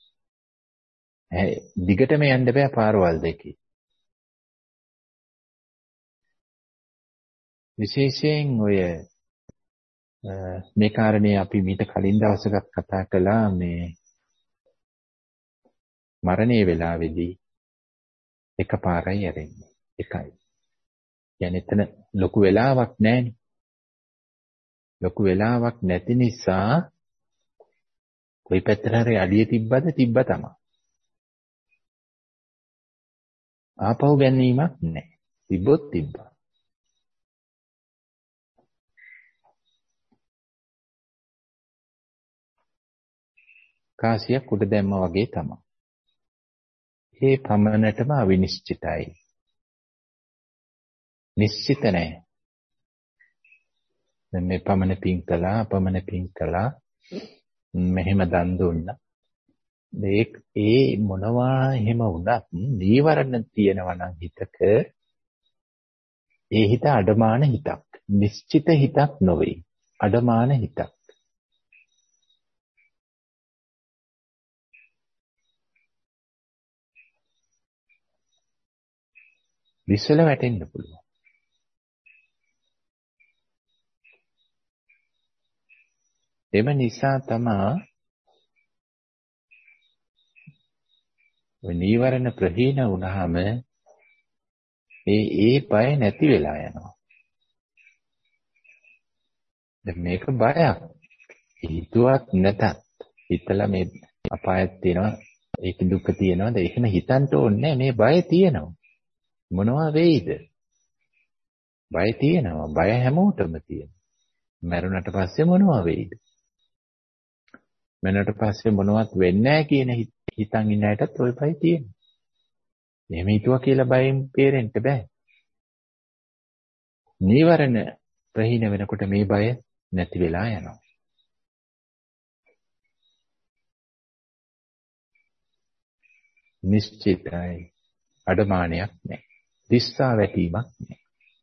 [SPEAKER 1] දිගටම යන්න බෑ පාරවල් දෙකේ. විශේෂයෙන් ඔය මේ කාරණේ අපි මීට කලින් දවසක කතා කළා. මේ මරණයේ වෙලාවේදී එකපාරයි යරෙන්නේ. එකයි. يعني එතන ලොකු වෙලාවක් නැහැනේ. ලොකු වෙලාවක් නැති නිසා කොයි පැත්තට හරි අඩිය තිබ්බද තිබ්බ තමයි. ආපහු ගැනීමක් නැහැ. තිබ්බොත් තිබ්බා. කාසියක් උඩ දැම්මා වගේ තමයි. ඒ පමණටම අවිනිශ්චිතයි. නිශ්චිත නැහැ. දැන් මේ පමණ පින් කළා, අපමණ පින් කළා, මෙහෙම දන් දුන්නා. ඒ මොනවා එහෙම වුණත් නීවරණ තියෙනවා නම් හිතක ඒ හිත අඩමාන හිතක්. නිශ්චිත හිතක් නොවේ. අඩමාන හිතක්. විශ්වල වැටෙන්න පුළුවන්. එම නිසා තමයි නීවරණ ප්‍රහීන වුණාම ඒ බය නැති වෙලා යනවා. දැන් මේක බයක්. හිතුවත් නැතත් හිතලා මේ අපායක් තියෙනවා, ඒක දුක තියෙනවාද? එහෙම හිතන්න ඕනේ මේ බය තියෙනවා. මොනවා වෙයිද? බය තියෙනවා. බය හැමෝටම තියෙනවා. මරුණට පස්සේ මොනවා වෙයිද? මරුණට පස්සේ මොනවත් වෙන්නේ නැහැ කියන හිතන් ඉන්න අයටත් ওই බය තියෙනවා. එහෙම හිතුවා කියලා බයෙන් බේරෙන්න බෑ. නීවරණ ප්‍රහීන වෙනකොට මේ බය නැති වෙලා යනවා. නිශ්චිතයි. අඩමාණයක් නැහැ. දිස්සා වැටීමක් නැහැ.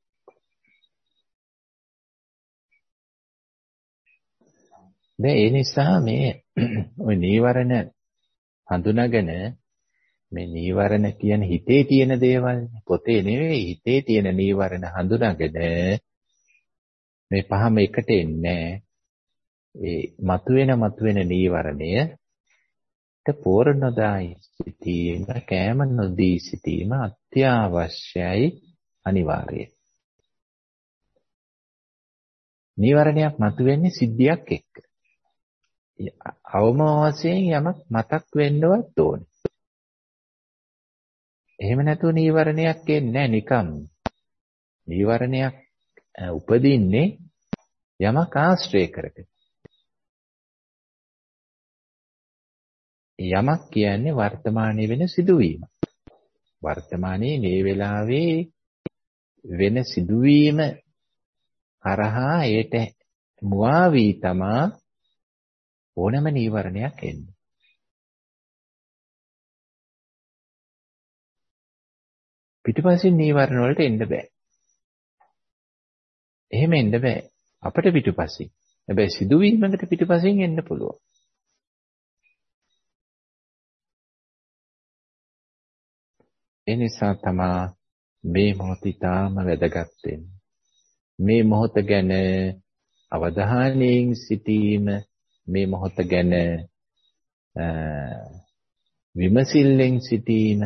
[SPEAKER 1] දැන් ඒ නිසා මේ ওই නීවරණ හඳුනාගෙන මේ නීවරණ කියන හිතේ තියෙන දේවල් පොතේ නෙවෙයි හිතේ තියෙන නීවරණ හඳුනාගෙන මේ පහම එකට එන්නේ ඒ මතුවෙන නීවරණයට පෝරණදායි සිටීම කෑම නොදී සිටීම අත්‍යවශ්‍යයි අනිවාර්යයි. නීවරණයක් මතුවෙන්නේ සිද්ධියක් එක්ක. අවම වශයෙන් යමක් මතක් වෙන්නවත් ඕනේ. එහෙම නැතුව නීවරණයක් එන්නේ නැහැ නිකම්. නීවරණයක් උපදින්නේ යමක් ආශ්‍රය කරගෙන. යමක් කියන්නේ වර්තමානයේ වෙන සිදුවීම. වර්තමානයේ මේ වෙලාවේ වෙන සිදුවීම හරහා ඒට මුවා වී තමා ඕනම නීවරණයක් එන්නේ. පිටුපසින් නීවරණ වලට එන්න බෑ. එහෙම එන්න බෑ. අපිට පිටුපසින්. හැබැයි සිදුවීමකට පිටුපසින් එන්න පුළුවන්. ඒ නිසා තමා මේ මොහොත ඊටාම වැදගත් වෙන්නේ. මේ මොහොත ගැන අවධානයෙන් සිටීම, මේ මොහොත ගැන විමසිල්ලෙන් සිටීම,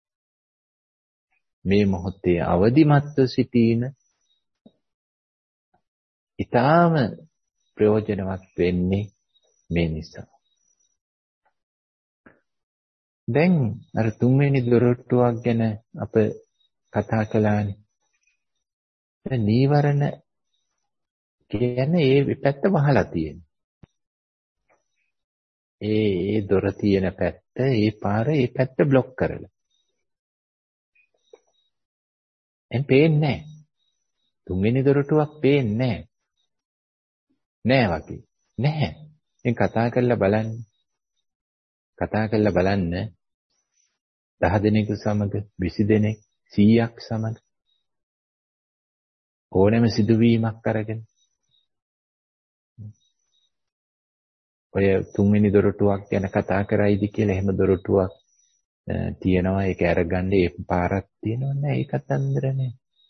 [SPEAKER 1] මේ මොහොතේ අවදිමත්ව සිටීම ඊටාම ප්‍රයෝජනවත් වෙන්නේ මේ නිසා. දැන් අර තුන්වෙනි දොරටුවක් ගැන අප කතා කළානේ. දැන් නීවරණ කියන්නේ ඒ පැත්ත වහලා තියෙනවා. ඒ දොර තියෙන පැත්ත, ඒ පාර, ඒ පැත්ත બ્લોක් කරලා. එන් පේන්නේ නැහැ. තුන්වෙනි දොරටුවක් පේන්නේ නැහැ. නෑ වගේ. නැහැ. දැන් කතා කරලා බලන්න. කතා කරලා බලන්න 10 දෙනෙකු සමග 20 දෙනෙක් 100ක් සමග ඕනෑම සිදුවීමක් අරගෙන ඔය තුන්වෙනි දොරටුවක් ගැන කතා කරයිද කියලා එහෙම දොරටුවක් තියෙනවා ඒක අරගන්න ඒ පාරක් තියෙනව නෑ ඒ කතන්දරනේ.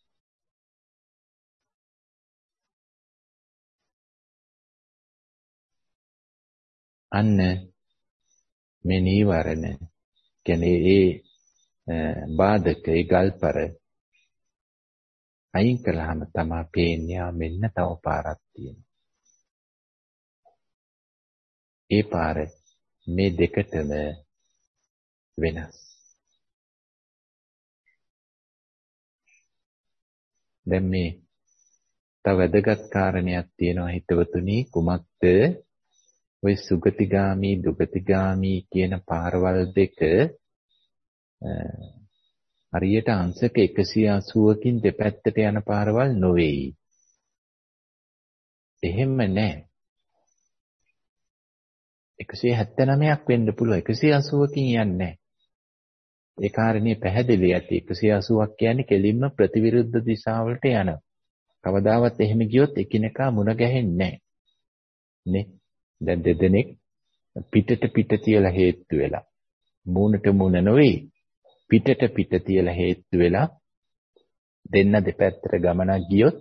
[SPEAKER 1] අන්න මේ නීවරණ කියන්නේ ඒ බාධක ඒ ගල්පර අයින් කළාම තමයි පේන්නේ මෙන්න තව පාරක් තියෙනවා. ඒ පාර මේ දෙකටම වෙනස්. දැන් මේ තව වැදගත් කාරණයක් තියෙනවා හිතවතුනි කුමක්ද? ওই සුගතිගාමි දුගතිගාමි කියන පාරවල් දෙක හරියට අංශක 180කින් දෙපැත්තට යන පාරවල් නොවේයි. එහෙම නැහැ. 179ක් වෙන්න පුළුවන් 180කින් යන්නේ නැහැ. ඒ කාරණේ පැහැදිලි ඇති 180ක් කියන්නේ කෙලින්ම ප්‍රතිවිරුද්ධ දිශාවලට යනවා. කවදාවත් එහෙම ගියොත් එකිනෙකා මුණ ගැහෙන්නේ නැහැ. නේ? දැන් දෙදෙනෙක් පිටට පිට තියලා හේතු වෙලා මූණට මූණ නොවේ පිටට පිට තියලා හේතු වෙලා දෙන්න දෙපැත්තට ගමනක් ගියොත්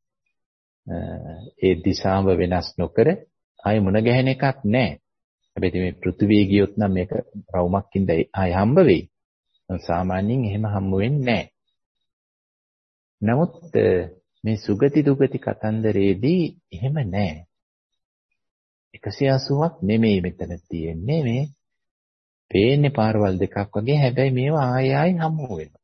[SPEAKER 1] ඒ දිශාව වෙනස් නොකර ආයෙ මුණ ගැහෙන එකක් නැහැ. හැබැයි මේ පෘථිවිය ගියොත් නම් මේක රවුමක්ින්ද ආයෙ හම්බ වෙයි. සාමාන්‍යයෙන් එහෙම හම්බ වෙන්නේ නැහැ. නමුත් මේ සුගති දුගති කතන්දරයේදී එහෙම නැහැ. 180ක් නෙමෙයි මෙතන තියෙන්නේ. මේ පේන්නේ පාරවල් දෙකක් වගේ. හැබැයි මේවා ආයෙ හමු වෙනවා.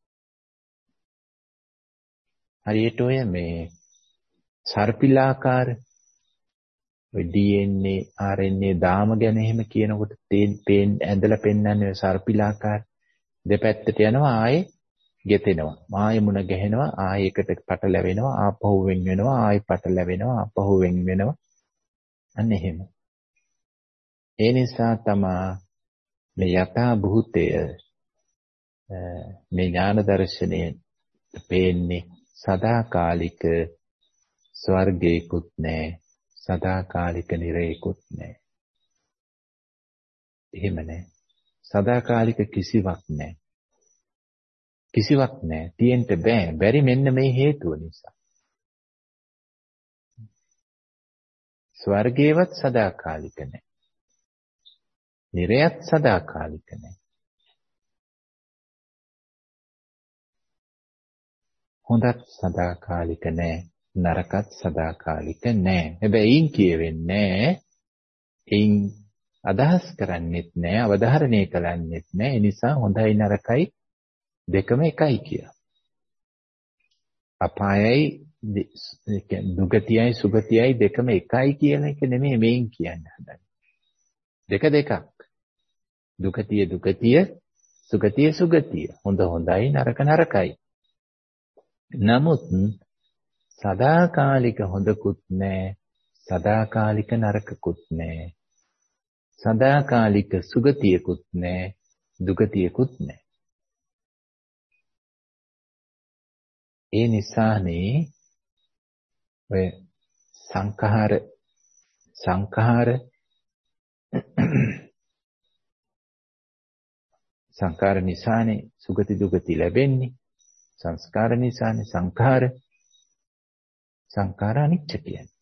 [SPEAKER 1] හරියට ඔය මේ සර්පිලාකාර ඔය DNA RNA දාම ගැන එහෙම කියනකොට ඇඳලා පෙන්නන්නේ සර්පිලාකාර දෙපැත්තට යනවා ආයෙ ගෙතෙනවා. ආයෙ මුණ ගැහෙනවා ආයෙ එකට පටලැවෙනවා ආපහු වෙන් වෙනවා ආයෙ පටලැවෙනවා ආපහු වෙන් වෙනවා. අන්න එහෙම. ඒ නිසා තමයි මේ යථා භූතය මේ ඥාන දර්ශනයේ පේන්නේ සදාකාලික ස්වර්ගයකුත් නැහැ සදාකාලික නිරයකුත් නැහැ. එහෙම නැහැ. සදාකාලික කිසිවක් නැහැ. කිසිවක් නැහැ. තියෙන්න බෑ. බැරි මෙන්න මේ හේතුව නිසා. ස්වර්ගයවත් සදාකාලික නැහැ. නිරයත් සදාකාලික නැහැ. හොඳත් සදාකාලික නැහැ. නරකත් සදාකාලික නැහැ. හැබැයි ඉන් කියවෙන්නේ ඉන් අදහස් කරන්නේත් නැහැ, අවධාරණය කරන්නේත් නැහැ. ඒ නිසා හොඳයි නරකයි දෙකම එකයි කියලා. අපායයි දුගතියයි සුගතියයි දෙකම එකයි කියන එක නෙමෙයි මේන් කියන්න හදන්නේ. දෙක දෙකක්. දුගතිය දුගතිය, සුගතිය සුගතිය. හොඳ හොඳයි නරක නරකයි. නමුත් සදාකාලික හොඳකුත් නැහැ, සදාකාලික නරකකුත් නැහැ. සදාකාලික සුගතියකුත් නැහැ, දුගතියකුත් නැහැ. ඒ නිසානේ ඔය සංඛාර නිසානේ සුගති දුගති ලැබෙන්නේ. සංස්කාර නිසානේ සංඛාර අනිච්ච කියන්නේ.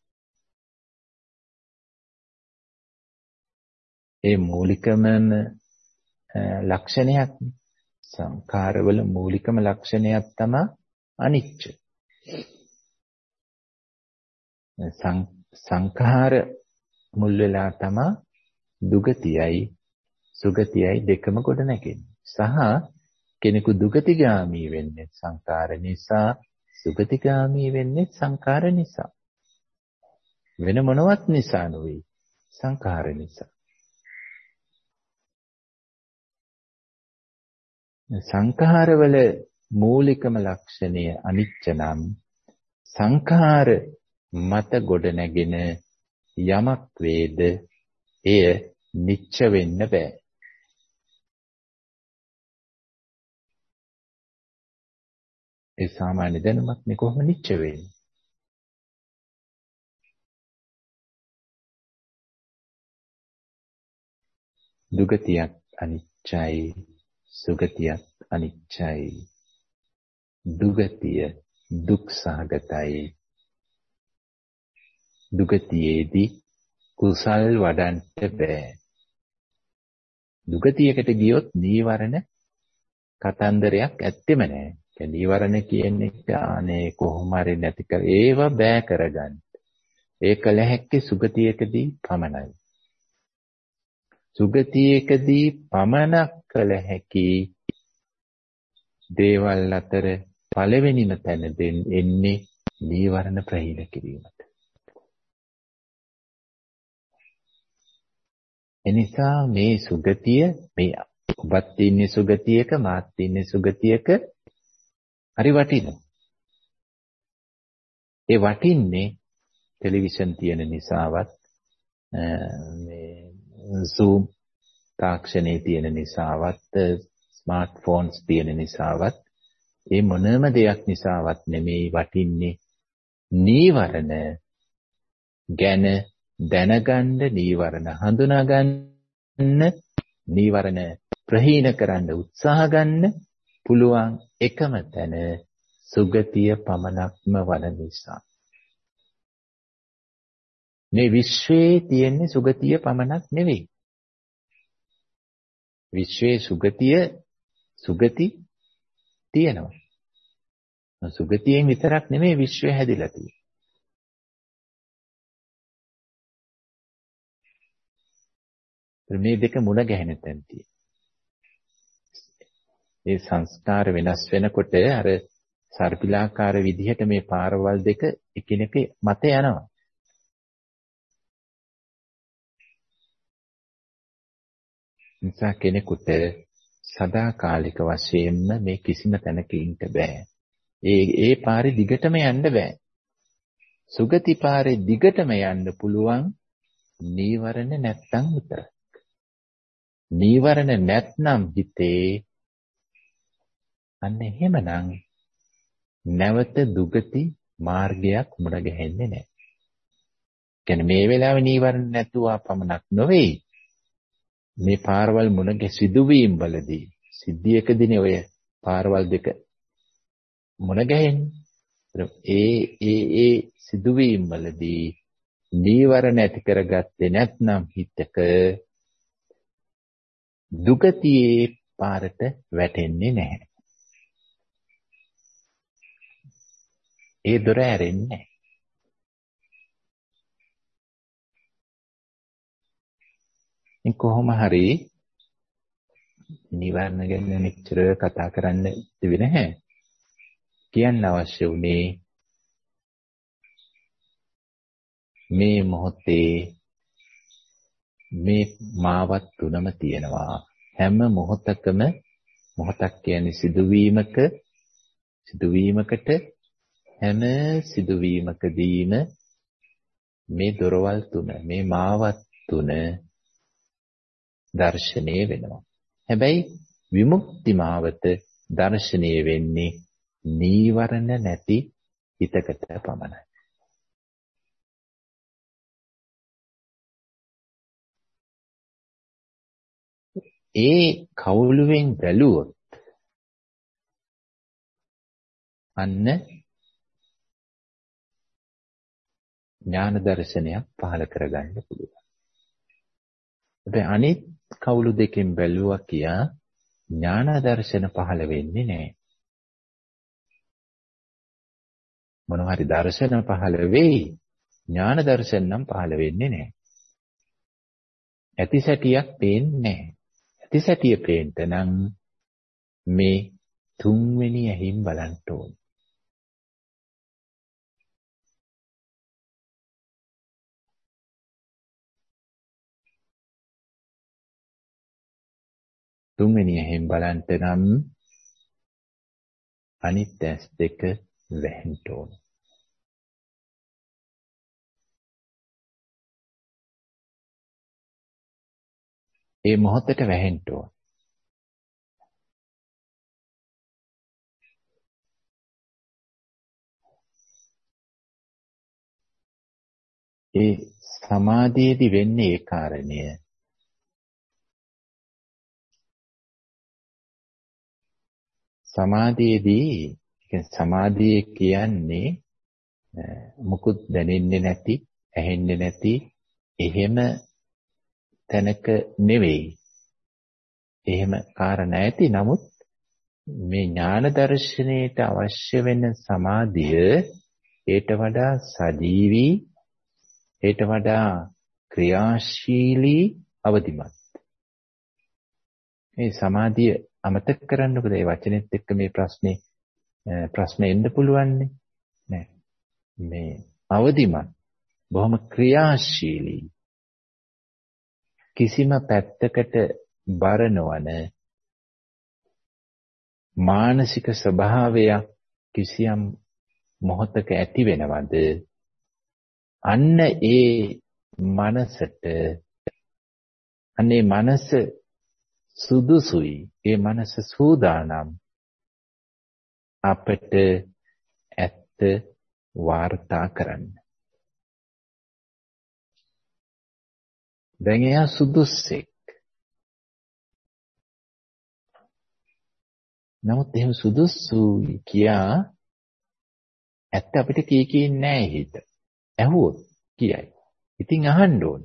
[SPEAKER 1] ඒ මූලිකම ලක්ෂණයක් සංඛාරවල මූලිකම ලක්ෂණයක් තමයි අනිච්ච. සංඛාර මුල් වෙලා තමයි දුගතියයි සුගතියයි දෙකම ගොඩ නැගෙන්නේ. සහ කෙනෙකු දුගතිගාමී වෙන්නේ සංඛාර නිසා, සුගතිගාමී වෙන්නේ සංඛාර නිසා. වෙන මොනවත් නිසා නෙවෙයි, සංඛාර නිසා. සංඛාරවල මූලිකම ලක්ෂණය අනිච්ච නම් සංඛාර මත ගොඩ නැගෙන යමක් වේද එය නිච්ච වෙන්න බෑ. ඒ සාමාන්‍ය දැනුමක් නේ කොහොම නිච්ච වෙන්නේ? දුගතියත් අනිච්චයි, සුගතියත් අනිච්චයි. දුගතිය දුක් සහගතයි. දුගතියේදී කුසල් වඩන්න බෑ. දුගතියකට ගියොත් නීවරණ කතන්දරයක් ඇත්තෙම නෑ. ඒ නීවරණ කියන්නේ අනේ කොහොම හරි නැති කර ඒව බෑ කරගන්න. ඒ කල හැක්කේ සුගතියකදී පමණයි. සුගතියකදී පමණක් කල හැකි දේවල් අතර පළවෙනිම තැන එන්නේ නීවරණ ප්‍රහීන කිරීමට. එනිසා මේ සුගතිය මේ ඔබත් ඉන්නේ සුගතියක මාත් ඉන්නේ සුගතියක හරි වටිනවා. ඒ වටින්නේ ටෙලිවිෂන් තියෙන නිසාවත් මේ Zoom තාක්ෂණයේ තියෙන නිසාවත් ස්මාර්ට්ෆෝන්ස් තියෙන නිසාවත් ඒ මොනම දෙයක් නිසාවත් නෙමෙයි වටින්නේ නීවරණ ගැන දැනගන්න, නීවරණ හඳුනාගන්න, නීවරණ ප්‍රහීන කරන්න උත්සාහ ගන්න පුළුවන් එකම තැන සුගතිය පමණක්ම වන නිසා. මේ විශ්වයේ තියෙන සුගතිය පමණක් නෙවෙයි. විශ්වයේ සුගති තියෙනවා. සුගතියෙන් විතරක් නෙමෙයි විශ්වය හැදිලා තියෙන්නේ. මේ දෙක මුණ ගැහෙන තැන තියෙන්නේ. මේ සංස්කාර වෙනස් වෙනකොට අර සර්පිලාකාර විදිහට මේ පාරවල් දෙක එකිනෙක මත යනවා. නිසා කෙනෙකුට සදාකාලික වශයෙන්ම මේ කිසිම තැනක ඉන්න බෑ. ඒ පාරේ දිගටම යන්න බෑ. සුගති පාරේ දිගටම යන්න පුළුවන් නීවරණ නැත්තම් විතරයි. නීවරණ නැත්නම් හිතේ අන්න එහෙමනම් නැවත දුගති මාර්ගයක් මුණ ගැහෙන්නේ නැහැ. කියන්නේ මේ වෙලාවේ නීවරණ නැතුව පමණක් නොවේ. මේ පාරවල් මුණ ගැසිදුවීම් වලදී සිද්ධියකදීනේ ඔය පාරවල් දෙක මුණ ගැහෙන්නේ. ඒ සිදුවීම් වලදී නීවරණ ඇති කරගත්තේ නැත්නම් හිතක දුගතියේ පාරට වැටෙන්නේ නැහැ. ඒ දොර ඇරෙන්නේ නැහැ. කොහොම හරි නිවර්ණ ගැන මෙච්චර කතා කරන්න තිබෙන්නේ නැහැ. කියන්න අවශ්‍ය උනේ මේ මොහොතේ මේ මාවත් තුනම තියෙනවා. හැම මොහොතකම මොහොතක් කියන්නේ සිදුවීමකට හැම සිදුවීමකදීම මේ දොරවල් තුන මේ මාවත් තුන දර්ශනය වෙනවා. හැබැයි විමුක්ති මාවත දර්ශනය වෙන්නේ නීවරණ නැති හිතකට පමණයි. ඒ කවුළුවෙන් බැලුවොත් අන්න ඥාන දර්ශනයක් පහළ කරගන්න පුළුවන්. හැබැයි අනිත් කවුළු දෙකෙන් බැලුවා කියා ඥාන දර්ශන පහළ වෙන්නේ නැහැ. මොනවා හරි දර්ශන පහළ වෙයි. ඥාන දර්ශන නම් පහළ වෙන්නේ නැහැ. ඇති සැටියක් පේන්නේ නැහැ. ඇති සැටිය පේන්න නම් මේ තුන්වෙනි ඇහින් බලන්න ඕන. තුන්වෙනි ඇහෙන් බලන්න නම් අනිත් ඇස් දෙක වැහෙන්න ඕන. ඒ මොහොතට වැහෙන්න ඕන. ඒ සමාධියේදී වෙන්නේ ඒ කාරණය. සමාධිය කියන්නේ මුකුත් දැනෙන්නේ නැති, ඇහෙන්නේ නැති එහෙම තැනක නෙවෙයි. එහෙම කාරණා ඇති. නමුත් මේ ඥාන දර්ශනයට අවශ්‍ය වෙන සමාධිය ඊට වඩා සජීවී, ඊට වඩා ක්‍රියාශීලී, අවදිමත්. මේ සමාධිය අමතක කරන්නකොද මේ වචනේත් එක්ක මේ ප්‍රශ්නේ එන්න පුළුවන් නේ. මේ අවදිමත්, බොහොම ක්‍රියාශීලී, කිසිම පැත්තකට බර නොවන මානසික ස්වභාවයක් කිසියම් මොහොතක ඇති වෙනවද? අන්න ඒ මනසට, අන්නේ මනස සුදුසුයි, ඒ මනස සූදානම් අපට ඇත්ත වාර්තා කරන්න. දැන් එයා සුදුස්සෙක්. නමුත් එහෙම සුදුසු කියා ඇත්ත අපිට කී නෑ හිත. ඇහුවොත් කියයි. ඉතින් අහන්න ඕන.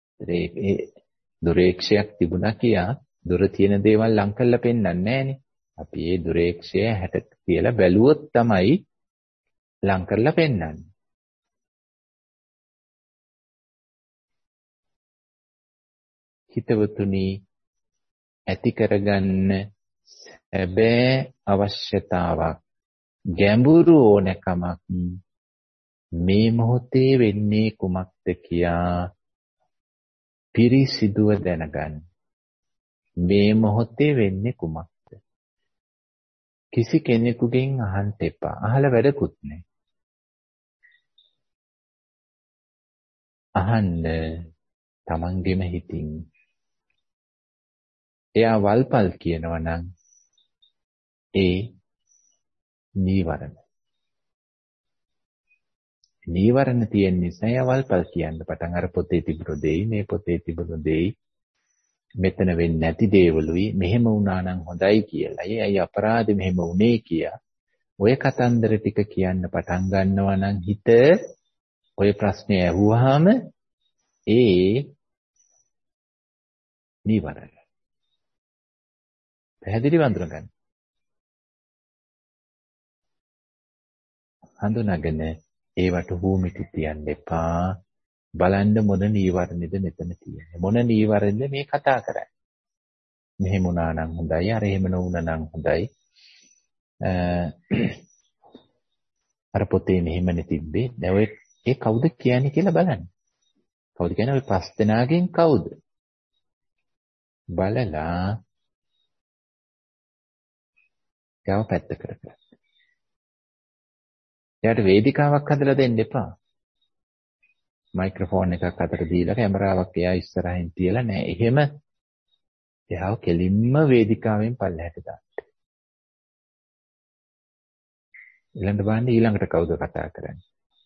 [SPEAKER 1] ඒ දුරේක්ෂයක් තිබුණා කියා දුර තියෙන දේවල් ලං කරලා පෙන්නන්නේ නෑනේ. අපි ඒ දුරේක්ෂය හැට කියලා බැලුවොත් තමයි ලං කරලා පෙන්වන්නේ. හිතවතුනි ඇති කරගන්න හැබැයි අවශ්‍යතාවක් ගැඹුරු ඕනකමක් මේ මොහොතේ වෙන්නේ කුමක්ද කියා පිරිසිදුව දැනගන්න. මේ මොහොතේ වෙන්නේ කුමක්ද? කිසි කෙනෙකුගෙන් අහන්න එපා. අහලා වැඩකුත් නැහැ. අහන්න තමන්ගෙම හිතින්. එයා වල්පල් කියනවා නම් ඒ නීවරණ. නීවරණ තියෙන නිසා එයා වල්පල් කියන්න පටන් අර පොතේ තිබුණු දෙයි මේ පොතේ තිබුණු දෙයි මෙතන වෙන්නේ නැති දේවලුයි මෙහෙම වුණා නම් හොඳයි කියලා. අයි අපරාධෙ මෙහෙම වුණේ කියා. ඔය කතන්දර ටික කියන්න පටන් ගන්නවා නම් හිත ඔය ප්‍රශ්නේ ඇහුවාම ඒ නීවරණ. පැහැදිලිව අඳුනගන්න. හඳුනාගෙන ඒවට හුමිටි තියන්න එපා. බලන්න මොන නීවරණෙද මෙතන තියෙන්නේ. මොන නීවරණෙද මේ කතා කරන්නේ. මෙහෙම වුණා නම් හොඳයි. අර එහෙම නොවුණා නම් හොඳයි. අර පොතේ මෙහෙමනේ තිබ්බේ. දැන් ඔය ඒ කවුද කියන්නේ කියලා බලන්න. කවුද කියන්නේ ඔය පස් දෙනාගෙන් කවුද? බලලා ගාව පැත්ත කරගන්න. එයාට වේදිකාවක් හදලා දෙන්න එපා. මයික්‍රොෆෝන් එකක් අතට දීලා කැමරාවක් එයා ඉස්සරහින් තියලා නෑ. එහෙම එයාව කෙලින්ම වේදිකාවෙන් පල්ලෙහාට දාන්න. ඊළඟට බලන්න ඊළඟට කවුද කතා කරන්නේ.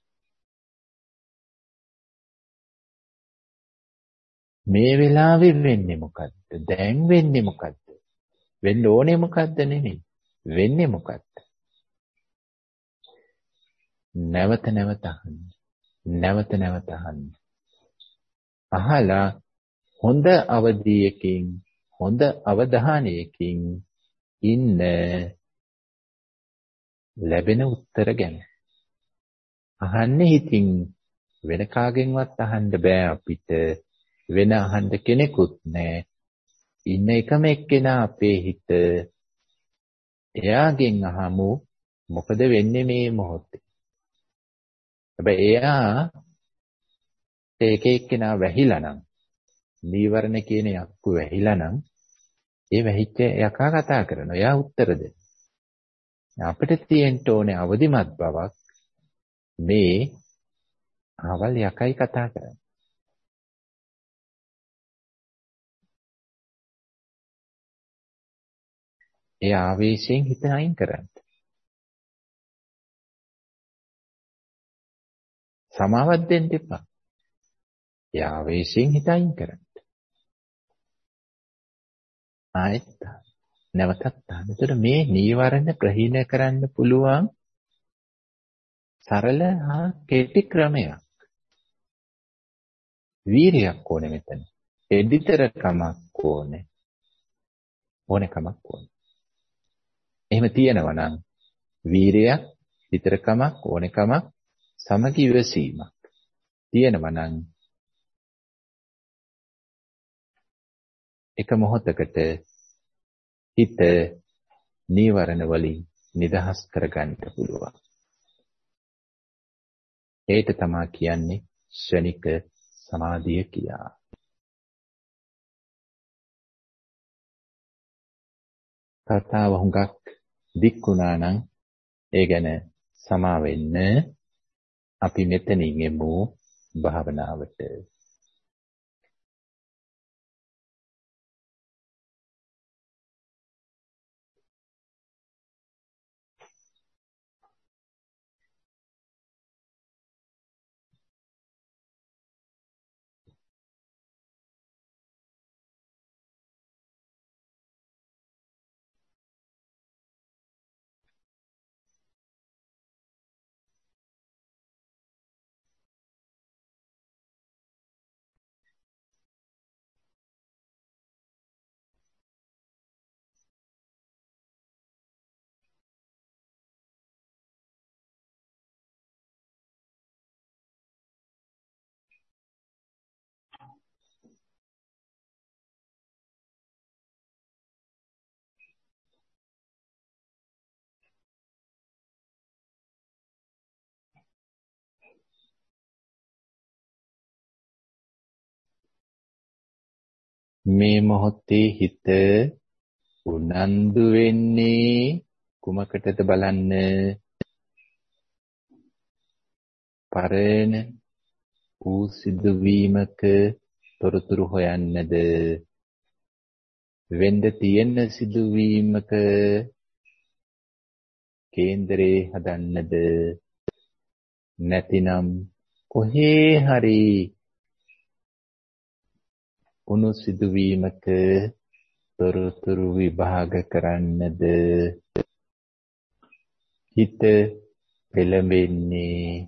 [SPEAKER 1] මේ වෙලාවේ වෙන්නේ මොකද්ද? දැන් වෙන්නේ මොකද්ද? වෙන්න ඕනේ මොකද්ද නෙමෙයි. වෙන්නේ මොකද්ද? නැවත නැවත අහන්න. නැවත නැවත අහන්න. අහලා හොඳ අවධියකින් හොඳ අවධානයකින් ඉන්න ලැබෙන උත්තර ගැන. අහන්නේ හිතින් වෙන කාගෙන්වත් අහන්න බෑ අපිට. වෙන අහන්න කෙනෙකුත් නෑ. ඉන්න එකම එක්කෙනා අපේ හිත. එයාගෙන් අහමු මොකද වෙන්නේ මේ මොහොතේ. හැබැයි එයා ඒක එක්කෙනා වැහිලා නම් නීවරණ කියන යක්කු වැහිලා නම් ඒ වැහිච්ච යකා කතා කරනවා. එයා උත්තර දෙනවා. අපිට තියෙන්න ඕනේ අවදිමත් බවක්. මේ අවල් යකයි කතා කරන්නේ. ඒ ආවේශයෙන් හිත අයින් කරන්න. සමාවක් දෙන්න එපා. ඒ ආවේශයෙන් හිත අයින් කරන්න. ආයෙත් නැවතත් තාම. ඒතර මේ නීවරණ ප්‍රහීන කරන්න පුළුවන් සරල හා කෙටි ක්‍රමයක්. වීරියක් ඕනේ මෙතන. එඩිතරකමක් ඕනේ. ඕනකමක් ඕනේ. එහෙම තියෙනවා නම් වීරියක්, විතරකමක්, ඕනකමක්, සමගි ඉවසීමක් තියෙනවා නම් එක මොහොතකට හිත නීවරණ වලින් නිදහස් කරගන්න පුළුවන්. ඒක තමයි කියන්නේ ශනික සමාධිය කියලා. කතාව හුඟක් දික් වුණා නම් ඒ ගැන සමා වෙන්න. අපි මෙතනින් එමු භාවනාවට. මේ මොහොතේ හිත උනන්දු වෙන්නේ කුමකටද බලන්න? පරණ වූ සිදුවීමක තොරතුරු හොයන්නද? වෙන්න තියෙන සිදුවීමක කේන්දරේ හදන්නද? නැතිනම් කොහේ හරි උණු සිදුවීමක තොරතුරු විභාග කරන්නද හිත පෙළඹෙන්නේ?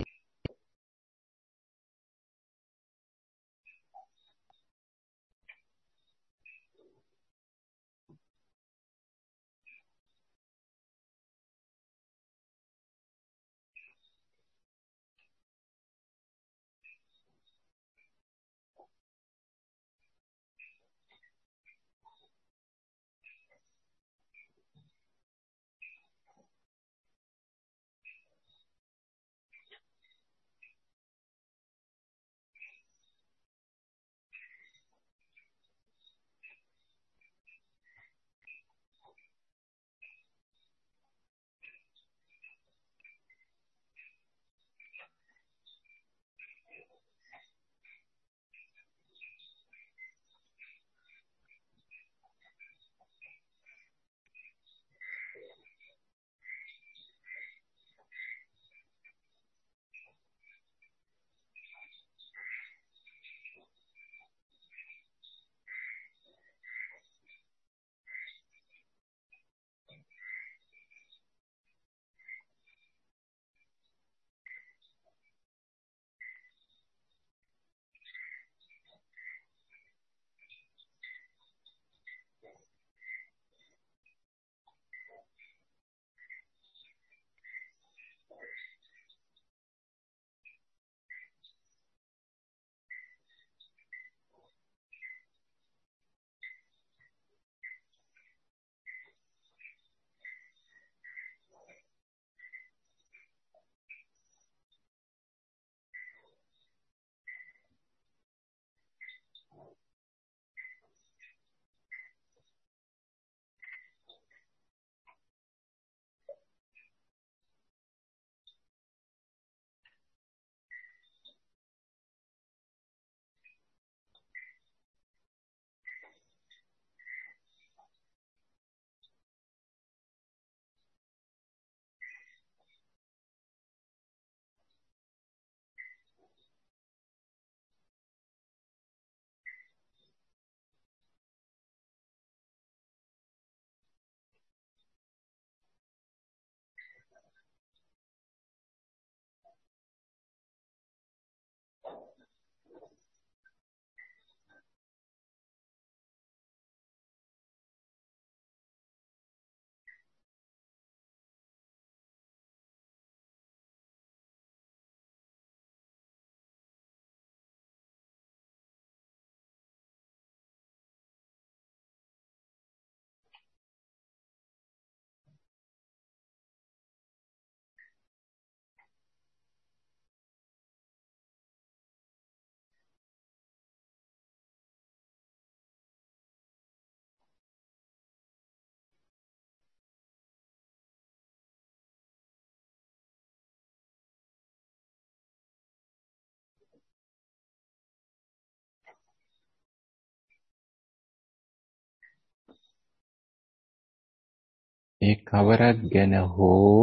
[SPEAKER 1] ඒ කවරක් ගැන හෝ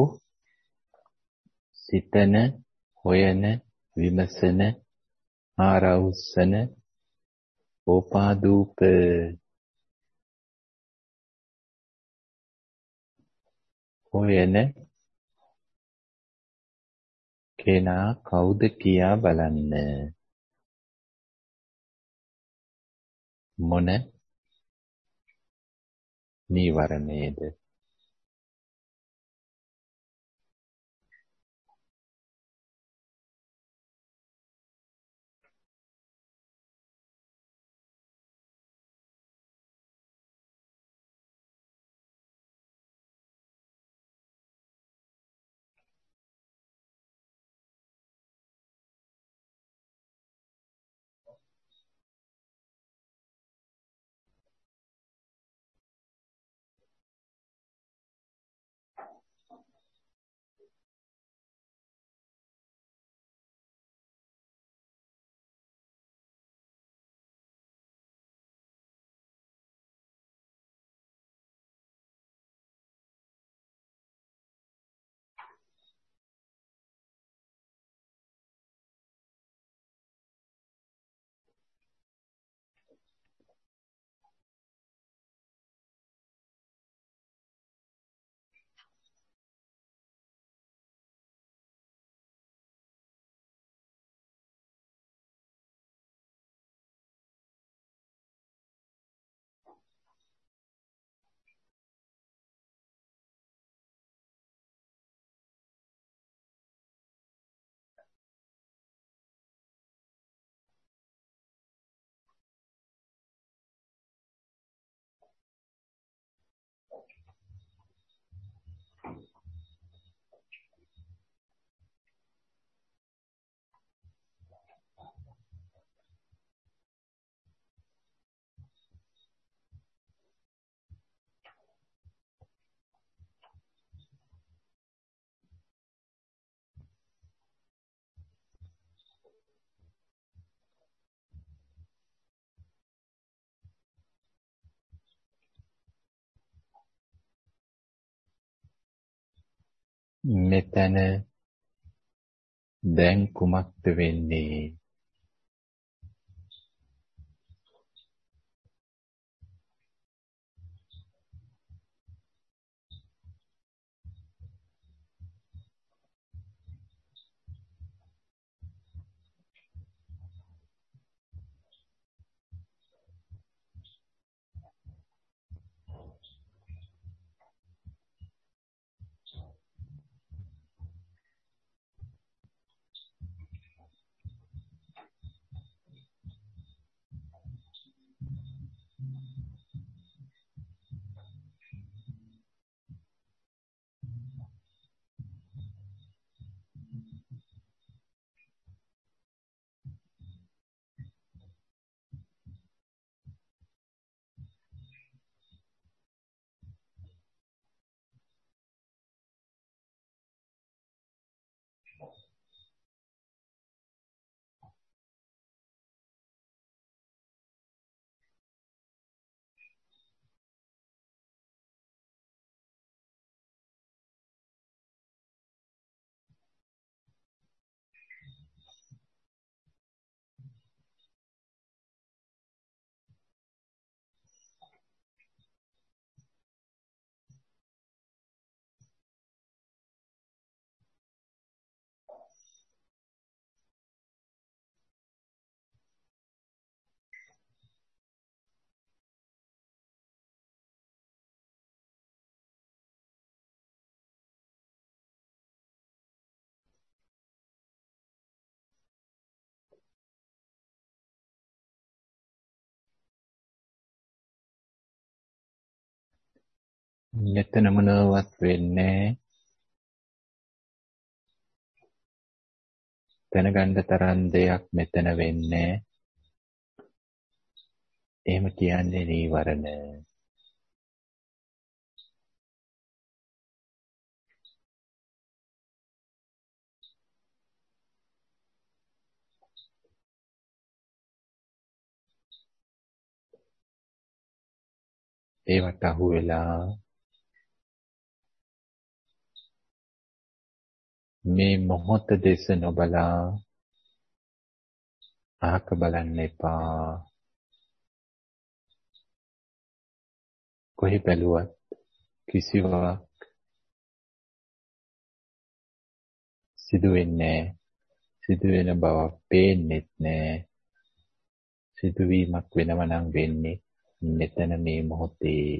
[SPEAKER 1] සිතන, හොයන, විමසන, ආරවුස්සන, ඕපාදූප හොයන කෙනා කවුද කියා බලන්න. මොන නීවරණයේද? මෙතන දැන් කුමක්ද වෙන්නේ? මෙතන මොනවත් වෙන්නේ දැනගන්න තරම් දෙයක් මෙතන වෙන්නේ. එහෙම කියන්නේ නීවරණ. ඒවට අහු වෙලා මේ මොහොත දෙස නොබලා අහක බලන්න එපා. කොහි බැලුවත් කිසිවක් සිදු වෙන්නේ නැහැ. සිදු වෙන බව පේන්නෙත් නැහැ. සිදුවීමක් වෙනව නම් වෙන්නේ මෙතන මේ මොහොතේ.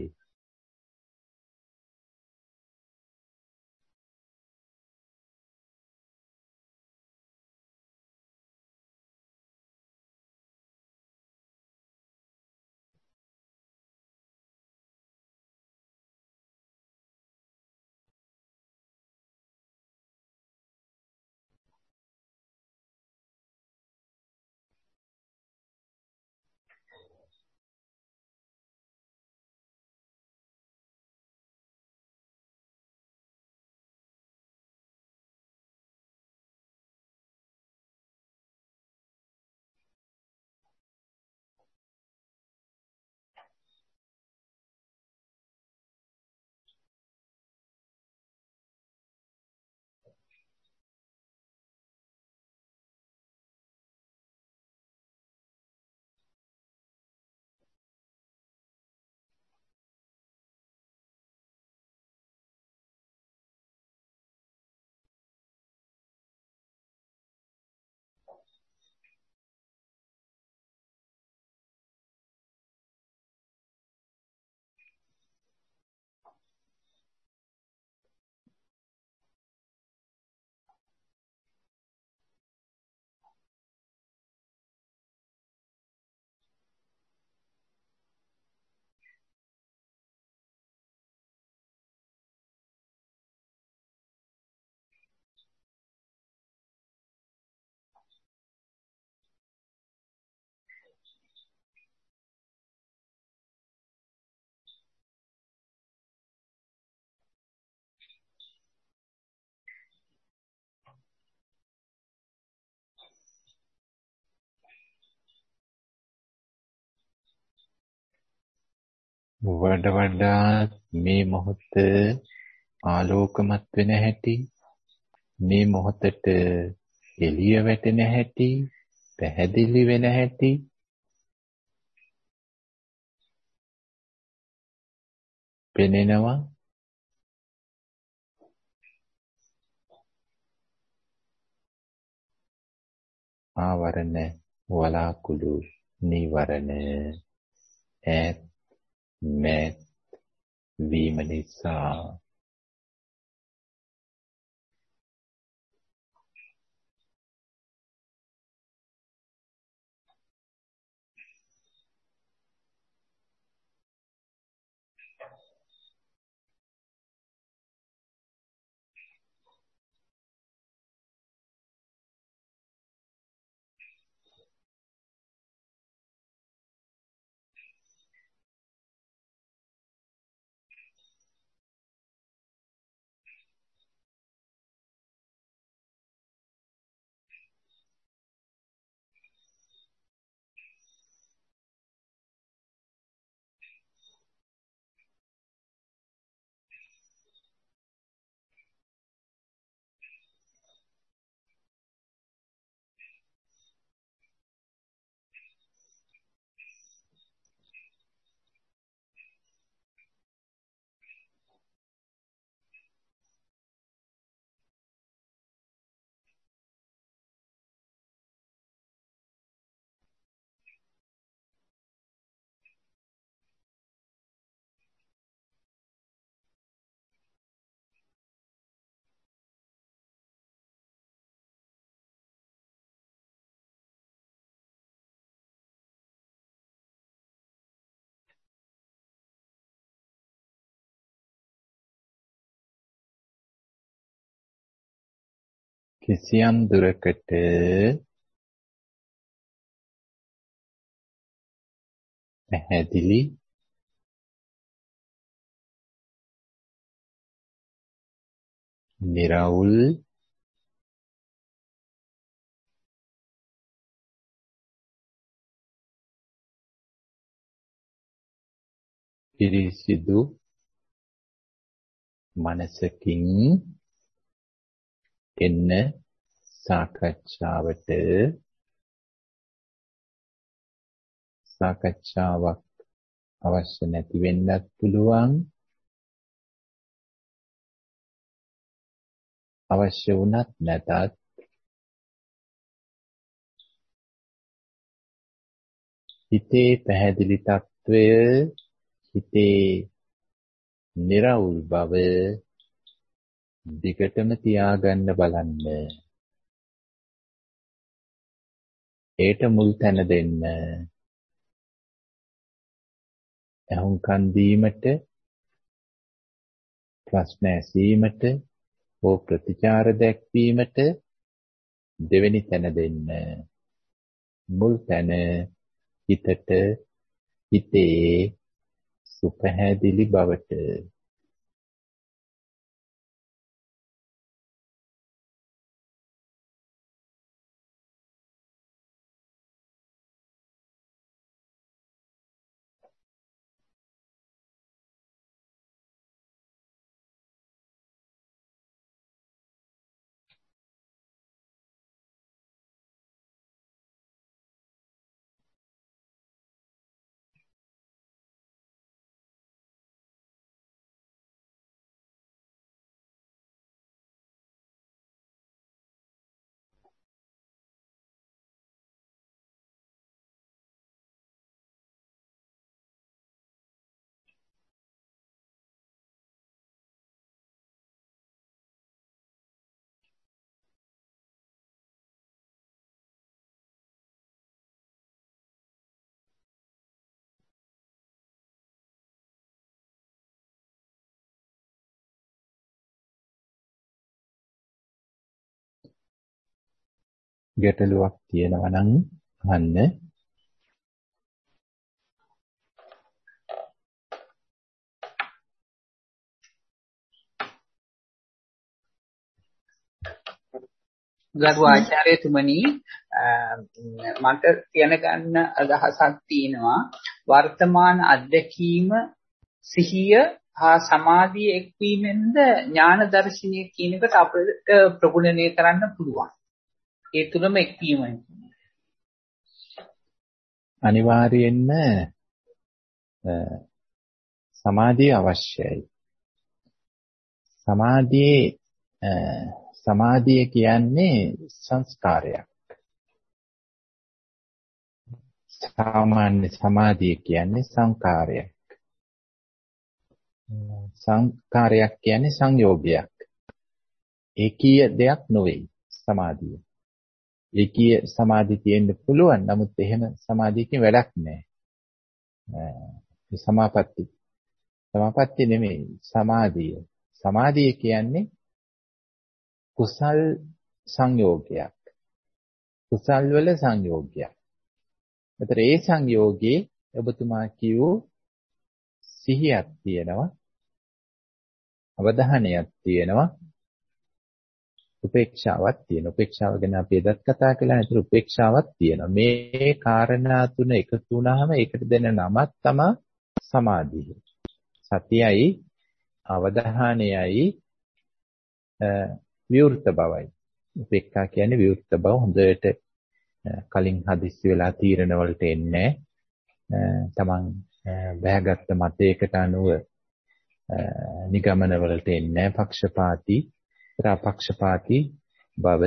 [SPEAKER 1] වඩා වඩාත් මේ මොහොත ආලෝකමත් වෙන හැටි, මේ මොහොතට එළිය වැටෙන හැටි, පැහැදිලි වෙන හැටි, පෙනෙනවා. ආවරණ වලාකුළු නීවරණ ඈත් මෑත් වීම නිසා කිසියම් දුරකට පැහැදිලි නිරවුල් පිරිසිදු මනසකින් එන්න සාකච්ඡාවක් අවශ්‍ය නැති වෙන්නත් පුළුවන්. අවශ්‍ය වුණත් නැතත් හිතේ පැහැදිලි తত্ত্বය, හිතේ නිරවුල් බව දිගටම තියාගන්න බලන්න. ඒට මුල් තැන දෙන්න. අහුම්කන් දීමට, ප්‍රශ්න ඇසීමට, හෝ ප්‍රතිචාර දැක්වීමට දෙවෙනි තැන දෙන්න. මුල් තැන හිතට, හිතේ සුපැහැදිලි බවට. ගැටලුවක් තියෙනවා නම් අහන්න.
[SPEAKER 2] ගරු ආචාර්යතුමනි, මට කියන ගන්න අදහසක් තියෙනවා. වර්තමාන අත්දැකීම සිහිය හා සමාධිය එක්වීමෙන්ද ඥාන දර්ශනීය කියන එකට අපිට ප්‍රගුණණය කරන්න පුළුවන්. ඒ තුනම එක්වීමයි.
[SPEAKER 1] අනිවාර්යෙන්ම සමාධිය අවශ්‍යයි. සමාධිය කියන්නේ සංස්කාරයක්. සාමාන්‍ය සමාධිය කියන්නේ සංකාරයක්. සංකාරයක් කියන්නේ සංයෝගයක්. ඒකීය දෙයක් නෙවෙයි සමාධිය. ඒකීය සමාධිය තියෙන්න පුළුවන්. නමුත් එහෙම සමාධියකින් වැඩක් නැහැ. සමාපatti නෙමෙයි සමාධිය. සමාධිය කියන්නේ කුසල් සංයෝගයක්. කුසල් වල සංයෝගයක්. ඒතර ඒ සංයෝගයේ ඔබතුමා කියූ සිහියක් තියෙනවා. අවධානයක් තියෙනවා. උපේක්ෂාවක් තියෙනවා. උපේක්ෂාව ගැන අපි එදත් කතා කළා. ඒතර උපේක්ෂාවක් තියෙනවා. මේ කාරණා තුන එකතු වුණාම ඒකට දෙන නමක් තමයි සමාධිය. සතියයි අවධානයයි විවෘත බවයි. උපේක්ඛා කියන්නේ විවෘත බව. හොඳට කලින් හදිස්සි වෙලා තීරණ වලට එන්නේ තමන් බෑගත්ත මතයකට අනුව නිගමන වලට එන්නේ පක්ෂපාතී අපක්ෂපාතී බව.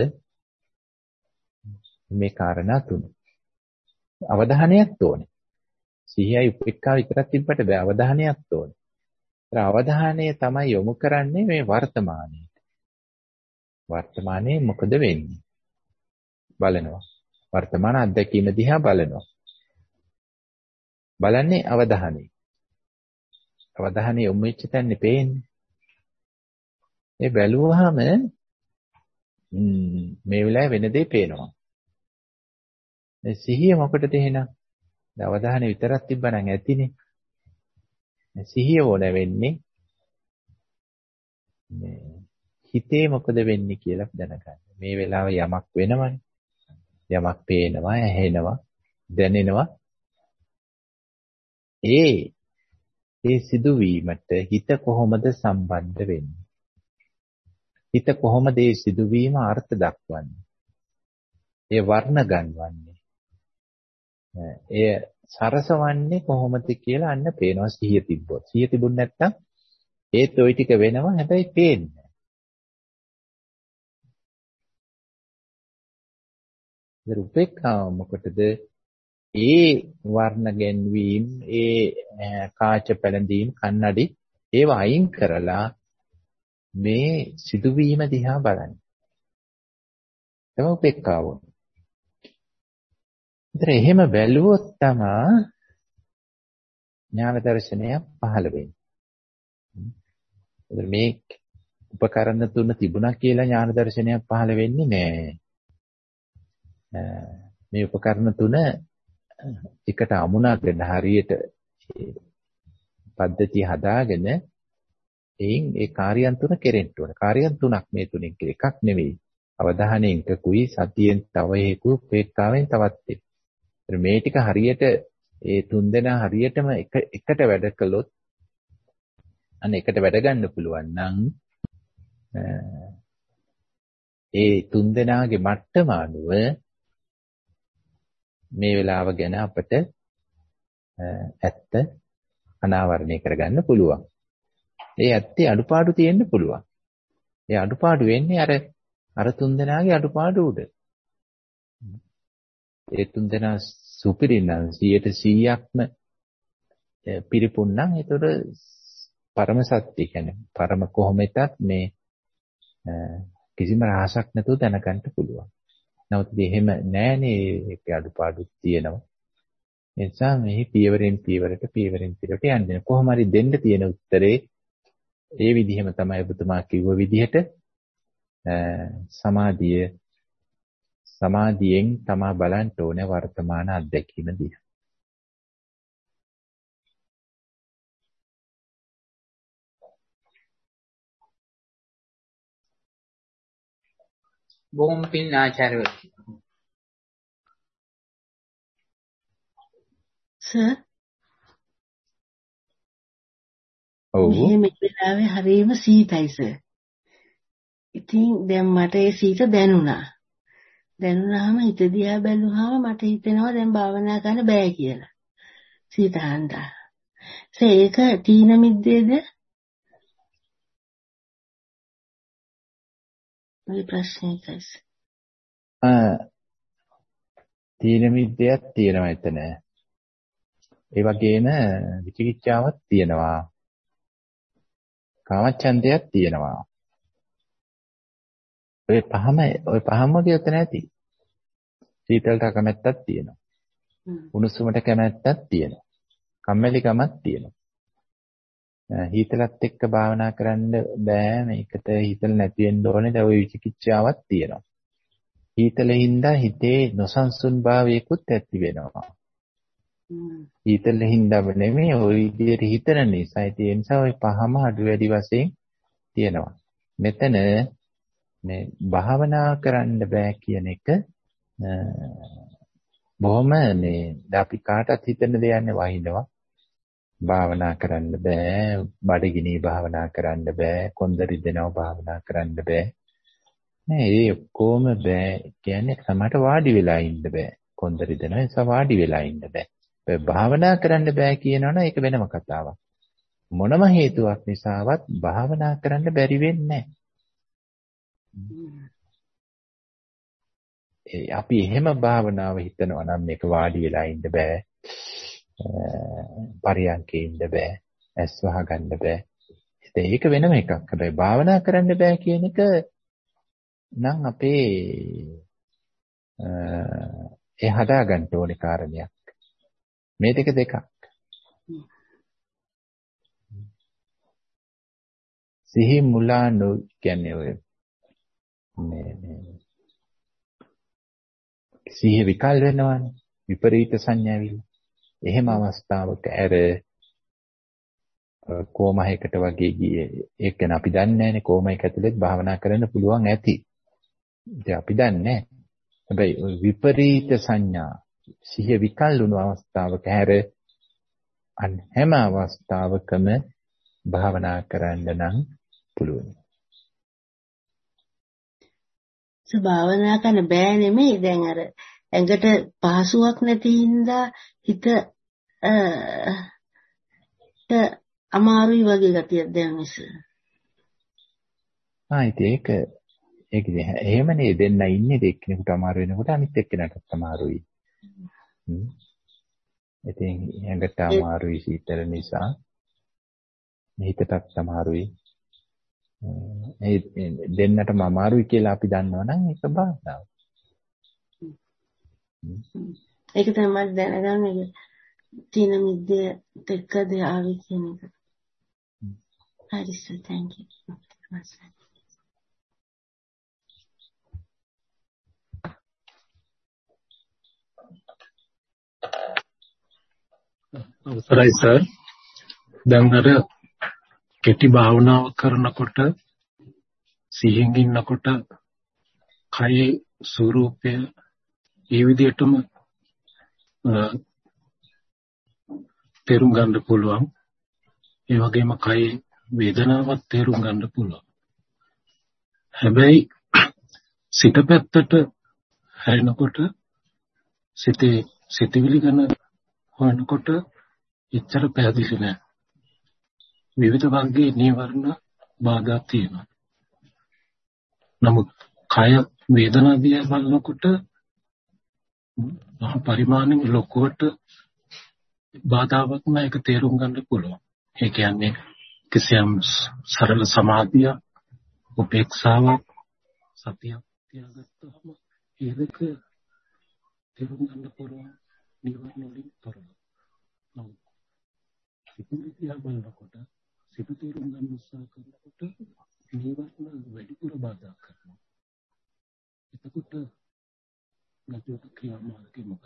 [SPEAKER 1] මේ කාරණා තුන. අවධානයක් ඕනේ. සිහියයි උපේක්ඛා විතරක් තිබ්බට බෑ. අවධානයක් ඕනේ. අවධානය තමයි යොමු කරන්නේ මේ වර්තමානයේ. වර්තමානයේ මොකද වෙන්නේ? බලනවා. වර්තමාන අත්දැකීම දිහා බලනවා. බලන්නේ අවධානය. අවධානය යොමු වෙච්ච තැනනේ පේන්නේ. ඒ බැලුවාම මේ වෙලාවේ වෙන දේ පේනවා. මේ සිහිය මොකටද එහෙනම්? අවධානය විතරක් තිබ්බනම් ඇතිනේ. සිහිය ඕන වෙන්නේ හිතේ මොකද වෙන්නේ කියලා දැනගන්න. මේ වෙලාවේ යමක් වෙනවනේ. යමක් පේනවා, ඇහෙනවා, දැනෙනවා. ඒ සිදුවීමට හිත කොහොමද සම්බන්ධ වෙන්නේ? හිත කොහොමද ඒ සිදුවීම අර්ථ දක්වන්නේ? ඒ වර්ණ ගන්වන්නේ? එය සරසවන්නේ කොහොමද කියලා අන්න පේනවා සිහිය තිබ්බොත්. සිහිය තිබුණ නැත්නම් ඒත් ওই ටික වෙනවා හැබැයි පේන්නේ. ඒ උපේක්ඛාව මොකටද? ඒ වර්ණ ගැන්වීම, ඒ කාච පැලඳීම්, කන්නඩි ඒව අයින් කරලා මේ සිදුවීම දිහා බලන්න. තමයි උපේක්ඛාව. ඒතර එහෙම බැලුවොත් තමයි ඥාන දර්ශනය පහළ වෙන්නේ. ඒතර මේ උපකරණ තුන තිබුණා කියලා ඥාන දර්ශනයක් පහළ වෙන්නේ නැහැ. මේ උපකරණ තුන එකට අමුණගෙන හරියට පද්ධතිය හදාගෙන එයින් ඒ කාර්යයන් තුන කෙරෙන්න ඕන. කාර්යයන් තුනක් මේ තුنين එකක් නෙවෙයි. අවධානයෙන් එකකුයි, සතියෙන් තව එකකුයි, උපේක්ඛාවෙන් තවත් එකක්. මේ ටික හරියට ඒ තුන්දෙනා හරියටම එකට වැඩ කළොත් අන්න එකට වැඩ ගන්න පුළුවන් නම් ඒ තුන්දෙනාගේ මට්ටම අනුව මේ වෙලාව ගැන අපට ඇත්ත අනාවරණය කරගන්න පුළුවන්. ඒ ඇත්තේ අඩුපාඩු තියෙන්න පුළුවන්. ඒ අඩුපාඩු වෙන්නේ අර තුන්දෙනාගේ අඩුපාඩු උඩ. ඒ තුන්දෙනා සුපිරිනම් 100%ක්ම පිරිපුන් නම් ඒතර පරම සත්‍ය කියන්නේ පරම කොහොමදත් මේ කිසිම රහසක් නැතුව දැනගන්න පුළුවන්. නමුත් එහෙම නෑනේ ඒකේ අඩුපාඩුත් තියෙනවා. ඒ නිසා මේ පියවරෙන් පියවරට යන්නේ. කොහොම හරි දෙන්න තියෙන උත්තරේ ඒ විදිහම තමයි ඔබතුමා කිව්ව විදිහට සමාධියෙන් තමා බලන්න ඕනේ වර්තමාන අත්දැකීම දිහා.
[SPEAKER 2] බොහොම පින් ආචාර්යවරු.
[SPEAKER 3] සර්
[SPEAKER 1] ඔව්.
[SPEAKER 3] මේ වෙලාවේ හරියම සීතයි සර්. ඉතින් දැන් මට ඒ සීත දැනුණා. දැනුණාම හිත දිහා බැලුවාම මට හිතෙනවා දැන් භාවනා කරන්න බෑ කියලා. සීත හන්දා. ඒක තීන මිද්දේද? මේ ප්‍රශ්නේ කයිස්.
[SPEAKER 1] තීන මිද්දයක් තියෙනවා එතන. ඒ වගේම විචිකිච්ඡාවක් තියෙනවා. කාමච්ඡන්දයක් තියෙනවා. ඔය පහම වගේ උතන ඇති. සීතලට කැමැත්තක් තියෙනවා. උණුසුමට කැමැත්තක් තියෙනවා. කම්මැලිකමක් තියෙනවා. හීතලත් එක්ක භාවනා කරන්න බෑ. මේකට හීතල නැති වෙන්න ඕනේ. දැන් ওই විචිකිච්ඡාවක් තියෙනවා. හීතලින්ද හිතේ නොසන්සුන් භාවයකුත් ඇති වෙනවා. හීතලින්ද නෙමෙයි ওই විදිහට හිතන නිසා ඒ නිසා ওই පහම අඩු වැඩි වශයෙන් තියෙනවා. මෙතන මේ භාවනා කරන්න බෑ කියන එක බොහොම මේ අපි කාටත් හිතන දෙයන්නේ වහිනවා. භාවනා කරන්න බෑ, බඩගිනි භාවනා කරන්න බෑ, කොන්දරි දෙනවා භාවනා කරන්න බෑ. නෑ ඒ ඔක්කොම බෑ කියන්නේ සමහරට වාඩි වෙලා ඉන්න බෑ. කොන්දරි දෙනවා ඒ නිසා වාඩි වෙලා ඉන්න බෑ. භාවනා කරන්න බෑ කියනවනේ ඒක වෙනම කතාවක්. මොනම හේතුවක් නිසාවත් භාවනා කරන්න බැරි වෙන්නේ නැහැ. අපි එහෙම භාවනාව හිතනවා නම් මේක වාඩි වෙලා ඉන්න බෑ. පරියන්කේ ඉන්න බෑ. ඇස් වහගන්න බෑ. ඒක වෙනම එකක්. හැබැයි භාවනා කරන්න බෑ කියන එක නම් අපේ හදා ගන්න ඕනේ කාරණයක්. මේ දෙකක්. සිහි මුලා නො කියන්නේ ඔය මේ සිහි විකල් වෙනවනේ. විපරීත සංඥා ඇවිල්ලා. එහෙම අවස්ථාවක ඇර කොමහයකට වගේ ගියේ. ඒක ගැන අපි දන්නේ නැහැනේ. කොමයක ඇතුළෙත් භාවනා කරන්න පුළුවන් ඇති. ඒක අපි දන්නේ නැහැ. හැබැයි විපරීත සංඥා සිහිය විකල් වුණු අවස්ථාවක හැර හැම අවස්ථාවකම භාවනා කරන්න නම් පුළුවන්.
[SPEAKER 3] භාවනා කරන්න බෑ නෙමෙයි දැන් අර ඇඟට පහසුවක් නැති හින්දා හිත අමාරුයි වගේ ගතියක් දැනෙන නිසා. ඒක එහෙමනේ දෙන්න ඉන්නේ එක්කෙනෙකුට අමාරු වෙනකොට අනිත් එක්කෙනාටත් අමාරුයි. ඉතින් ඇඟට අමාරුයි සීතල නිසා හිතටත් අමාරුයි. ඒ දෙන්නටම අමාරුයි කියලා අපි දන්නවනම් ඒක බාධාව. ඒක තමයි දැනගන්නේ තීන මිද්දේ දෙකද ආවේ කියන එක. හරි සර් thank you.
[SPEAKER 4] අවසරයි සර්. දැන් අර කෙටි භාවනාව කරනකොට සිහින් ඉන්නකොට කයේ ස්වરૂපය ඒ විදිහටම තේරුම් ගන්න පුළුවන්. ඒ වගේම කයේ වේදනාවක් තේරුම් ගන්න පුළුවන්. හැබැයි සිත පැත්තට හැරෙනකොට සිතවිලි ගැන හොයනකොට එච්චර පැහැදිලි නෑ. විවිධ වර්ගයේ නීවරණ බාධා තියෙනවා. නමුත් කය වේදනා දිහා බලනකොට පරිමාණයෙන් ලොකුවට බාධාවක් නෑ. ඒක තේරුම් ගන්න පුළුවන්. ඒ කියන්නේ කිසියම් සරල සමාධිය, උපේක්ෂාවක්, සතියක් තියාගත්තම ඒක තේරුම් ගන්න පුළුවන් නීවරණ වලින් තොරව. නමුත් සිතුවිලි දිහා බලනකොට සිත තේරුම් ගන්න උත්සාහ කරනකොට නීවරණ වැඩිපුර බාධා කරනවා. එතකොට නැතිව ක්‍රියාමාර්ගය මොකක්ද?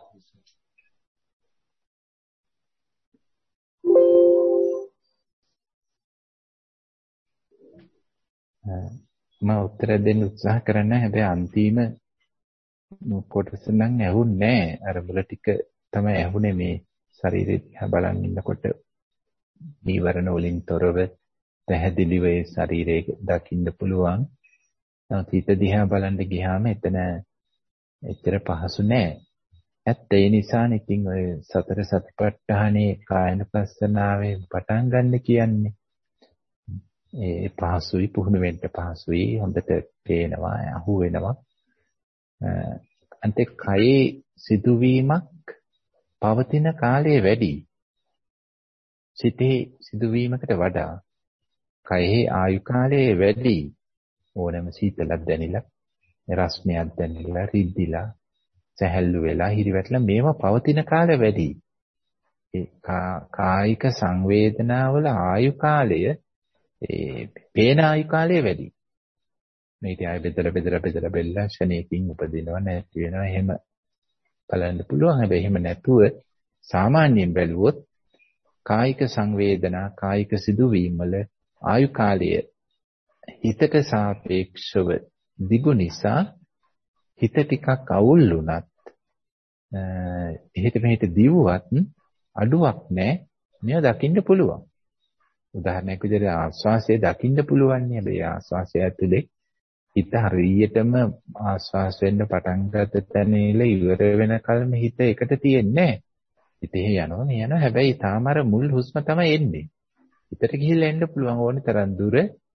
[SPEAKER 1] මම උත්තර දෙන්න උත්සාහ කරන්නේ හැබැයි අන්තිම කොටස නම් ඇහුන්නේ නැහැ. අර මුල ටික තමයි ඇහුනේ මේ ශරීරය දිහා බලන් ඉන්නකොට නීවරණ වලින් තොරව පැහැදිලිව ඒ ශරීරය දකින්න පුළුවන්. නමුත් හිත දිහා බලන්න ගියාම එතන එච්චර පහසු නෑ. ඇත්ත ඒ නිසානේ ඉතින් ඔය සතර සතිපට්ඨානේ කායනුපස්සනාවේ පටන් ගන්න කියන්නේ. ඒ පහසුයි පුහුණු වෙන්න පහසුයි හොඳට පේනවා අහු වෙනවා. අන්තික කයේ සිදුවීමක් පවතින කාලය වැඩි. සිතේ සිදුවීමකට වඩා කයෙහි ආයු කාලය වැඩි. ඕනෑම සීතලක් දැනිලා, රස්නයක් දැනිලා, රිද්දිලා, සැහැල්ලු වෙලා, හිරිවැටලා මේවා පවතින කාලය වැඩි. ඒ කායික සංවේදනාවල ආයු කාලය පේන ආයු කාලය වැඩි. මේක ආයෙ බෙදලා බෙල්ලා ශනේකින් උපදිනවා නැති වෙනවා එහෙම බලන්න පුළුවන්. හැබැයි එහෙම නැතුව සාමාන්‍යයෙන් බැලුවොත් කායික සංවේදනා කායික සිදුවීම් වල ආයු කාලය හිතට සාපේක්ෂව දිගු නිසා හිත ටිකක් අවුල් වුණත් එහෙට මෙහෙට දිවුවත් අඩුවක් නැහැ. මෙය දකින්න පුළුවන්. උදාහරණයක් විදිහට ආස්වාසය දකින්න පුළුවන් නේ. හැබැයි ආස්වාසය ඇතුලේ හිත හරියටම ආස්වාස වෙන්න පටන් ගත්ත තැන ඉවර වෙනකල්ම හිත එකට තියෙන්නේ නැහැ. හිතේ යනවා. හැබැයි තාම අර මුල් හුස්ම තමයි එන්නේ. හිතට ගිහිල්ලා එන්න පුළුවන් ඕනේ තරම් දුර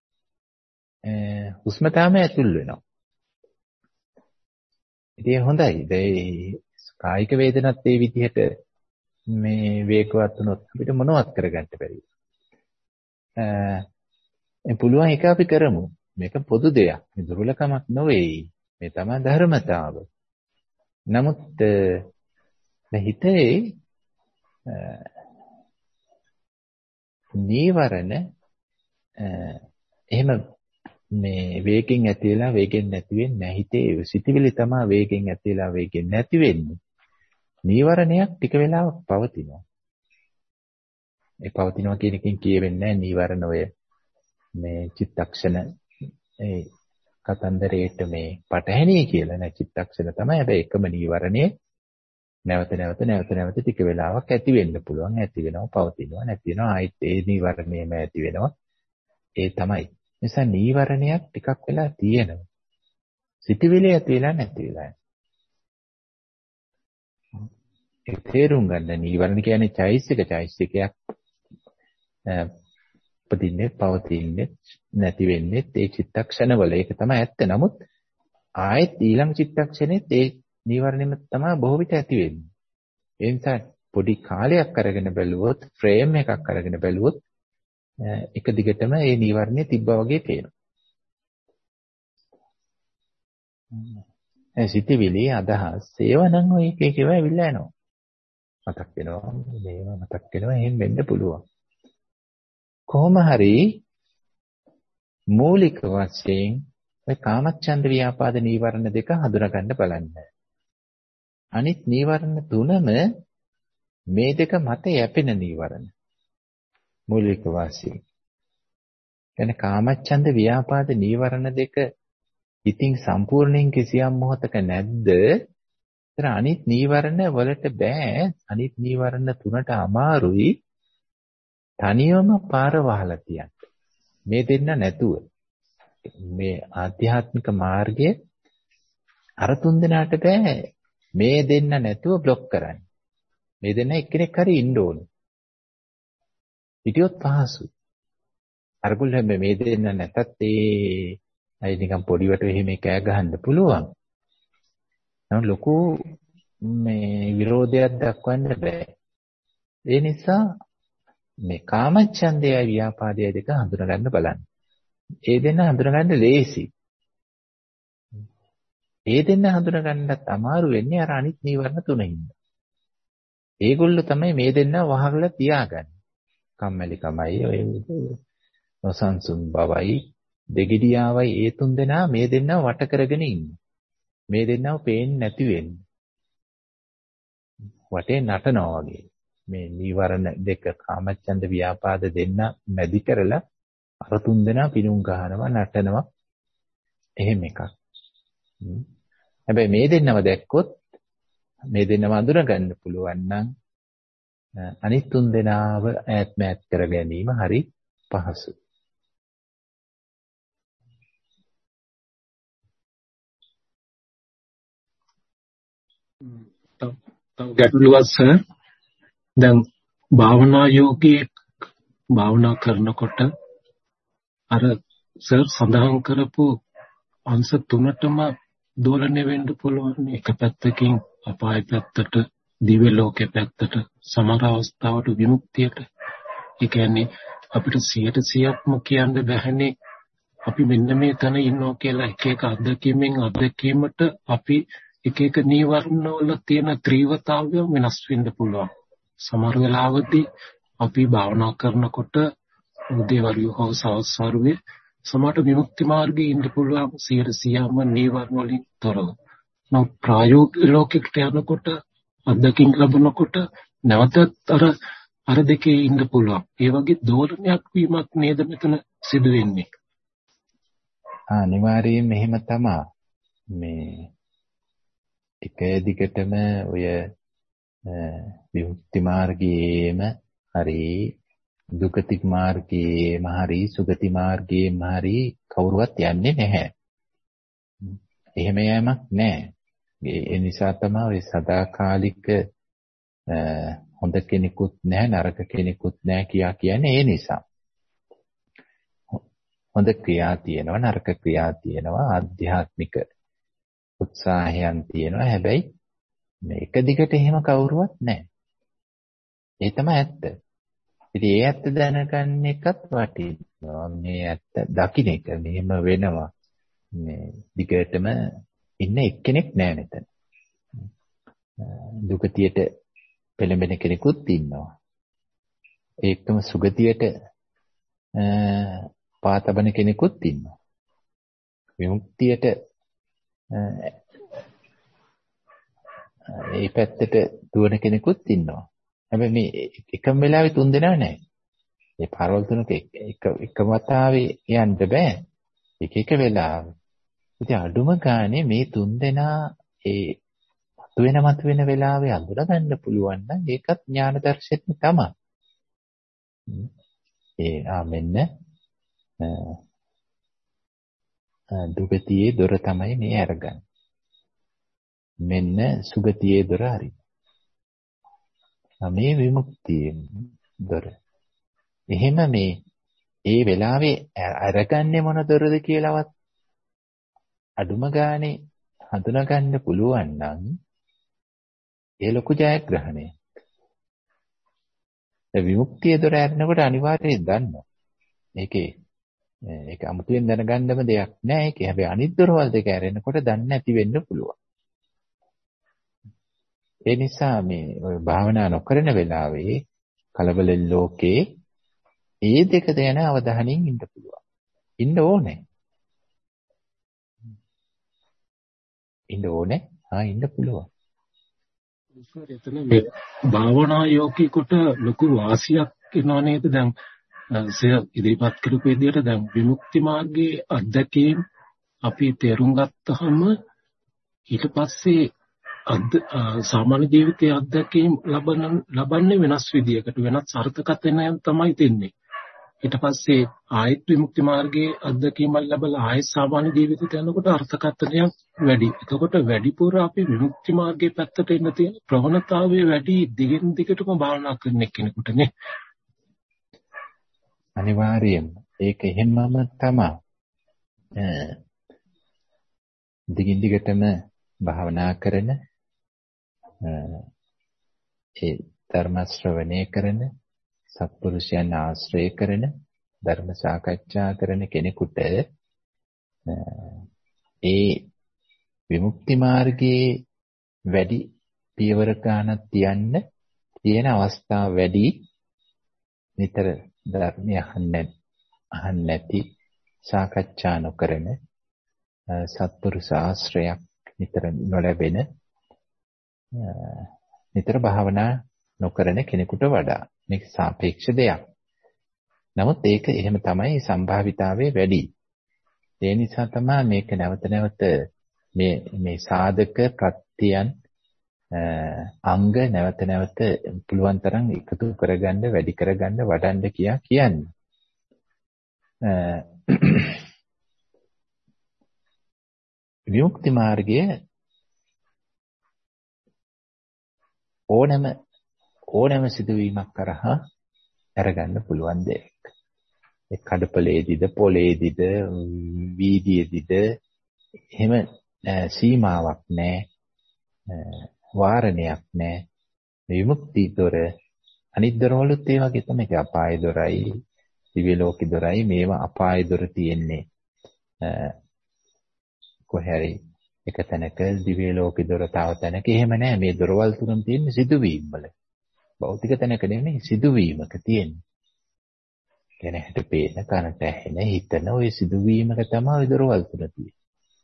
[SPEAKER 1] හුස්ම තාම ඇතුල් වෙනවා. ඉතින් හොඳයි. ඒ කායික වේදනත් ඒ විදිහට මේ වේගවත් වුණොත් අපිට මොනවත් කරගන්න බැරි. පුළුවන් එක අපි කරමු. මේක පොදු දෙයක්. මේ දුර්වලකමක් නෙවෙයි. මේ තමයි ධර්මතාව. නමුත් හිතේ නීවරණ එහෙම මේ වේගෙන් ඇති වෙලා වේගෙන් නැති වෙන්නේ නැහැ. හිතේ සිතිවිලි තමයි වේගෙන් ඇති වෙලා වේගෙන් නැති වෙන්නේ. නීවරණයක් ටික වෙලාවක් පවතිනවා. ඒ පවතිනවා කියන එකෙන් කියවෙන්නේ නැහැ නීවරණ ඔය මේ චිත්තක්ෂණ ඒ කතන්දරේට මේ පටහැනිය කියලා නෑ. චිත්තක්ෂණ තමයි. හැබැයි එකම නීවරණේ නැවත ටික වෙලාවක් ඇති වෙන්න පුළුවන්. ඇති වෙනවා පවතිනවා නැති වෙනවා ආයෙත් ඒ නීවරණයම ඇති වෙනවා. ඒ තමයි. නිසා නීවරණයක් ටිකක් වෙලා තියෙනවා. සිතිවිලි ඇති වෙලා නැති වෙලා. ඒ තේරුම් ගන්න නීවරණ කියන්නේ චෛසිකයක් උපදින්නේ පවතින්නේ නැති වෙන්නේ ඒ චිත්තක්ෂණවල. ඒක තමයි ඇත්ත. නමුත් ආයෙත් ඊළඟ චිත්තක්ෂණෙත් ඒ නීවරණෙම තමයි බොහෝ විට ඇති වෙන්නේ. ඒ නිසා පොඩි කාලයක් අරගෙන බැලුවොත් ෆ්‍රේම් එකක් අරගෙන බැලුවොත් එක දිගටම මේ නීවරණේ තිබ්බා වගේ පේනවා. සිතිවිලි අදහස් ඒවනම් ඔය එක ඒවා ඇවිල්ලා යනවා. මතක් වෙනවා මේවා මතක් වෙනවා එහෙම වෙන්න පුළුවන්. කොහොම හරි මූලික වශයෙන් ඔය කාමච්ඡන්ද ව්‍යාපාද නීවරණ දෙක හඳුනා ගන්න බලන්න. අනිත් නීවරණ තුනම මේ දෙක මත යැපෙන නීවරණ. මූලික වශයෙන්. එන කාමච්ඡන්ද ව්‍යාපාද නීවරණ දෙක ඉතින් සම්පූර්ණයෙන් කිසියම් මොහතක නැද්ද? ඒතර අනිත් නීවරණ වලට බෑ. අනිත් නීවරණ තුනට අමාරුයි. තනියම පාර වහලා තියන්න. මේ දෙන්න නැතුව මේ ආධ්‍යාත්මික මාර්ගයේ අර තුන් දෙනාට බෑ. මේ දෙන්න නැතුව બ્લોක් කරන්න. මේ දෙන්න එක්කෙනෙක් හරි ඉන්න ඕනේ. හිටියොත් පහසු. අරගොල්ල මේ දෙන්න නැතත් ඒ අය නිකන් පොඩිවට එහෙම කෑ ගහන්න පුළුවන්. නමුත් ලොකු මේ විරෝධයක් දක්වන්න බෑ. ඒ නිසා මේ කාමච්ඡන්දය ව්‍යාපාදය දෙක හඳුනා ගන්න බලන්න. ඒ දෙන්න හඳුනා ගන්න ලේසි. ඒ දෙන්න හඳුනා ගන්නත් අමාරු වෙන්නේ අර අනිත් නීවරණ තුනින්ද. ඒගොල්ලෝ තමයි මේ දෙන්න වහගලා තියාගන්නේ. කම්මැලිකමයි ඔය නොසන්සුන් බවයි දෙගිඩියාවයි ඒ තුන් දෙනා මේ දෙන්නව වට කරගෙන ඉන්නේ. මේ දෙන්නව පේන්නේ නැති වෙන්නේ. වටේ නටනවා වගේ. මේ නීවරණ දෙක කාමච්ඡන්ද ව්‍යාපාද දෙන්න මැදි කරලා අර තුන් දෙනා පිණුම් ගහනවා නටනවා එහෙම එකක්. හැබැයි මේ දෙන්නව දැක්කොත් මේ දෙන්නව අඳුර ගන්න පුළුවන් නම් අනිත් තුන් දෙනාව ඈත් කර ගැනීම හරි පහසුයි.
[SPEAKER 4] තව ගැටලුවක් සර්. දැන් භාවනා යෝගී භාවනා කරනකොට අර සර් සඳහන් කරපු අංශ තුනටම දෝලණය වෙන්න පුළුවන්. එක පැත්තකින් අපාය පැත්තට, දිව්‍ය ලෝකේ පැත්තට, සමහර අවස්ථාවට විමුක්තියට. ඒ කියන්නේ අපිට 100%ක්ම කියන්න බැහැනේ අපි මෙන්න මේ තැන ඉන්නවා කියලා. එක එක අත්දැකීමට අපි එක එක නීවරණ වල තියෙන ත්‍රිවතාවය වෙනස් වෙන්න පුළුවන්. සමහර වෙලාවදී අපි භාවනා කරනකොට උදේවරු හෝ සවස් වරුවේ සමහර විමුක්ති මාර්ගයේ ඉන්න පුළුවන් 100%ම නීවරණ වලින් තොරව. නමුත් ප්‍රායෝගික ලෝකෙකට යනකොට අත්දැකීම් ලැබනකොට නැවතත් අර දෙකේ ඉන්න පුළුවන්. ඒ වගේ දෝලනයක් වීමක් නේද මෙතන සිදු වෙන්නේ?
[SPEAKER 1] අනිවාර්යයෙන් මෙහෙම තමයි. මේ එක දිගටම ඔය විමුක්ති මාර්ගයේම හරි දුක්ති මාර්ගයේම හරි සුගති මාර්ගයේම හරි කවුරුවත් යන්නේ නැහැ. එහෙම යෑමක් නැහැ. ඒ නිසා තමයි ඔය සදාකාලික හොඳ කෙනෙකුත් නැහැ නරක කෙනෙකුත් නැහැ කියන්නේ ඒ නිසා. හොඳ ක්‍රියා තියෙනවා නරක ක්‍රියා තියෙනවා ආධ්‍යාත්මික උත්සාහයන් තියෙනවා. හැබැයි මේක දිගට එහෙම කවුරුවත් නැහැ. ඒ තමයි ඇත්ත. ඉතින් ඒ ඇත්ත දැනගන්න එකත් වටිනවා. මේ ඇත්ත දකින්න එක මෙහෙම වෙනවා. මේ දිගටම ඉන්න එක්කෙනෙක් නැහැ මෙතන. දුකතියට පෙළඹෙන කෙනෙකුත් ඉන්නවා. ඒකම සුගතියට පාතබන කෙනෙකුත් ඉන්නවා. විමුක්තියට ඒ පැත්තට දුවන කෙනෙකුත් ඉන්නවා. හැබැයි මේ එකම වෙලාවේ තුන් දෙනා නැහැ. මේ පාරවල් තුනක එකම වතාවේ යන්න බෑ. එක වෙලාව. ඉතින් අඩුම ගානේ මේ තුන් දෙනා ඒ මතුවෙන වෙලාවේ අඳුර ගන්න පුළුවන් නම් ඒකත් ඥාන දර්ශනය තමයි. මෙන්න දුගතියේ දොර තමයි මේ අරගන්නේ. මෙන්න සුගතියේ දොර හරි. මේ විමුක්තියේ දොර. එහෙම ඒ වෙලාවේ අරගන්නේ මොන දොරද කියලාවත් අඩුම ගානේ හඳුනා ගන්න පුළුවන් නම් ඒ ලොකු ජයග්‍රහණයක්. විමුක්තියේ දොර ඇරෙනකොට අනිවාර්යයෙන් දන්නවා. ඒක අමුතුවෙන් දැනගන්නම දෙයක් නෑ. ඒක හැබැයි අනිත් දොරවල් දෙක ඇරෙනකොට දන්නේ නැති වෙන්න පුළුවන්. ඒ නිසා මේ භාවනා නොකරන වෙලාවේ කලබල ලෝකේ ඒ දෙක ගැන අවධානයෙන් ඉන්න පුළුවන්. ඉන්න ඕනේ. ඉන්න පුළුවන්.
[SPEAKER 4] එතන මේ භාවනා යෝගීකට ලොකු වාසියක් වෙනව නේද? දැන් ඉදිරිපත් කරපු විදිහට දැන් විමුක්ති මාර්ගයේ අත්දැකීම් අපි තේරුම් ගත්තහම ඊට පස්සේ සාමාන්‍ය ජීවිතයේ අත්දැකීම් ලබන්නේ වෙනස් විදියකට වෙනස් අර්ථකථනයක් තමයි දෙන්නේ. ඊට පස්සේ ආයත් විමුක්ති මාර්ගයේ අත්දැකීම් ලැබලා ආයත් සාමාන්‍ය ජීවිතයට යනකොට අර්ථකථනයක් වැඩි. එතකොට වැඩිපුර අපි විමුක්ති මාර්ගයේ පැත්තට එන්න තියෙන ප්‍රවණතාවය වැඩි දිගින් දිගටම භාවනා කරන කෙනෙකුට නේ.
[SPEAKER 1] අනිවාර්යයෙන්ම ඒක එහෙමම තමයි. දිගින් දිගටම භාවනා කරන ඒ ධර්ම ශ්‍රවණය කරන සත්පුරුෂයන් ආශ්‍රය කරන ධර්ම සාකච්ඡා කරන කෙනෙකුට ඒ විමුක්ති මාර්ගයේ වැඩි පියවර ගන්නක් තියන්න තියෙන අවස්ථා වැඩි. නිතර ධර්මය අහන්න නැති සාකච්ඡා නොකරන සත්පුරුෂ ආශ්‍රයක් නිතර නොලැබෙන නිතර භාවනා නොකරන කෙනෙකුට වඩා මේක සාපේක්ෂ දෙයක්. නමුත් ඒක එහෙම තමයි සම්භාවිතාවයේ වැඩි. ඒ නිසා තමයි මේක නැවත නැවත මේ සාධක ප්‍රත්‍යයන් අංග නැවත නැවත පුළුවන් තරම් එකතු කරගන්න, වැඩි කරගන්න, වඩන්න කියන්නේ. විමුක්ති මාර්ගයේ ඕනෑම සිදුවීමක් කරහා අරගන්න පුළුවන් දෙයක්. ඒ කඩපලේදීද, පොලේදීද, වීදියේදීද එහෙම සීමාවක් නැහැ. වාරණයක් නැහැ. විමුක්ති දොර අනිත් දොරවලුත් ඒ වගේ තමයි. අපාය දොරයි, දිව්‍ය ලෝකේ දොරයි, මේවා අපාය දොර තියෙන්නේ. කොහේරි එක තැනක දිව්‍ය ලෝකේ දොර තව තැනක එහෙම නැහැ. මේ දොරවල් තුනම තියෙන්නේ සිදුවීම් වල. භෞතික තැනක නෙමෙයි සිදුවීමක තියෙන්නේ. කියන්නේ හිත පේන, කනට ඇහෙන, හිතන ওই සිදුවීමක තමයි ওই දොරවල් තුන තියෙන්නේ.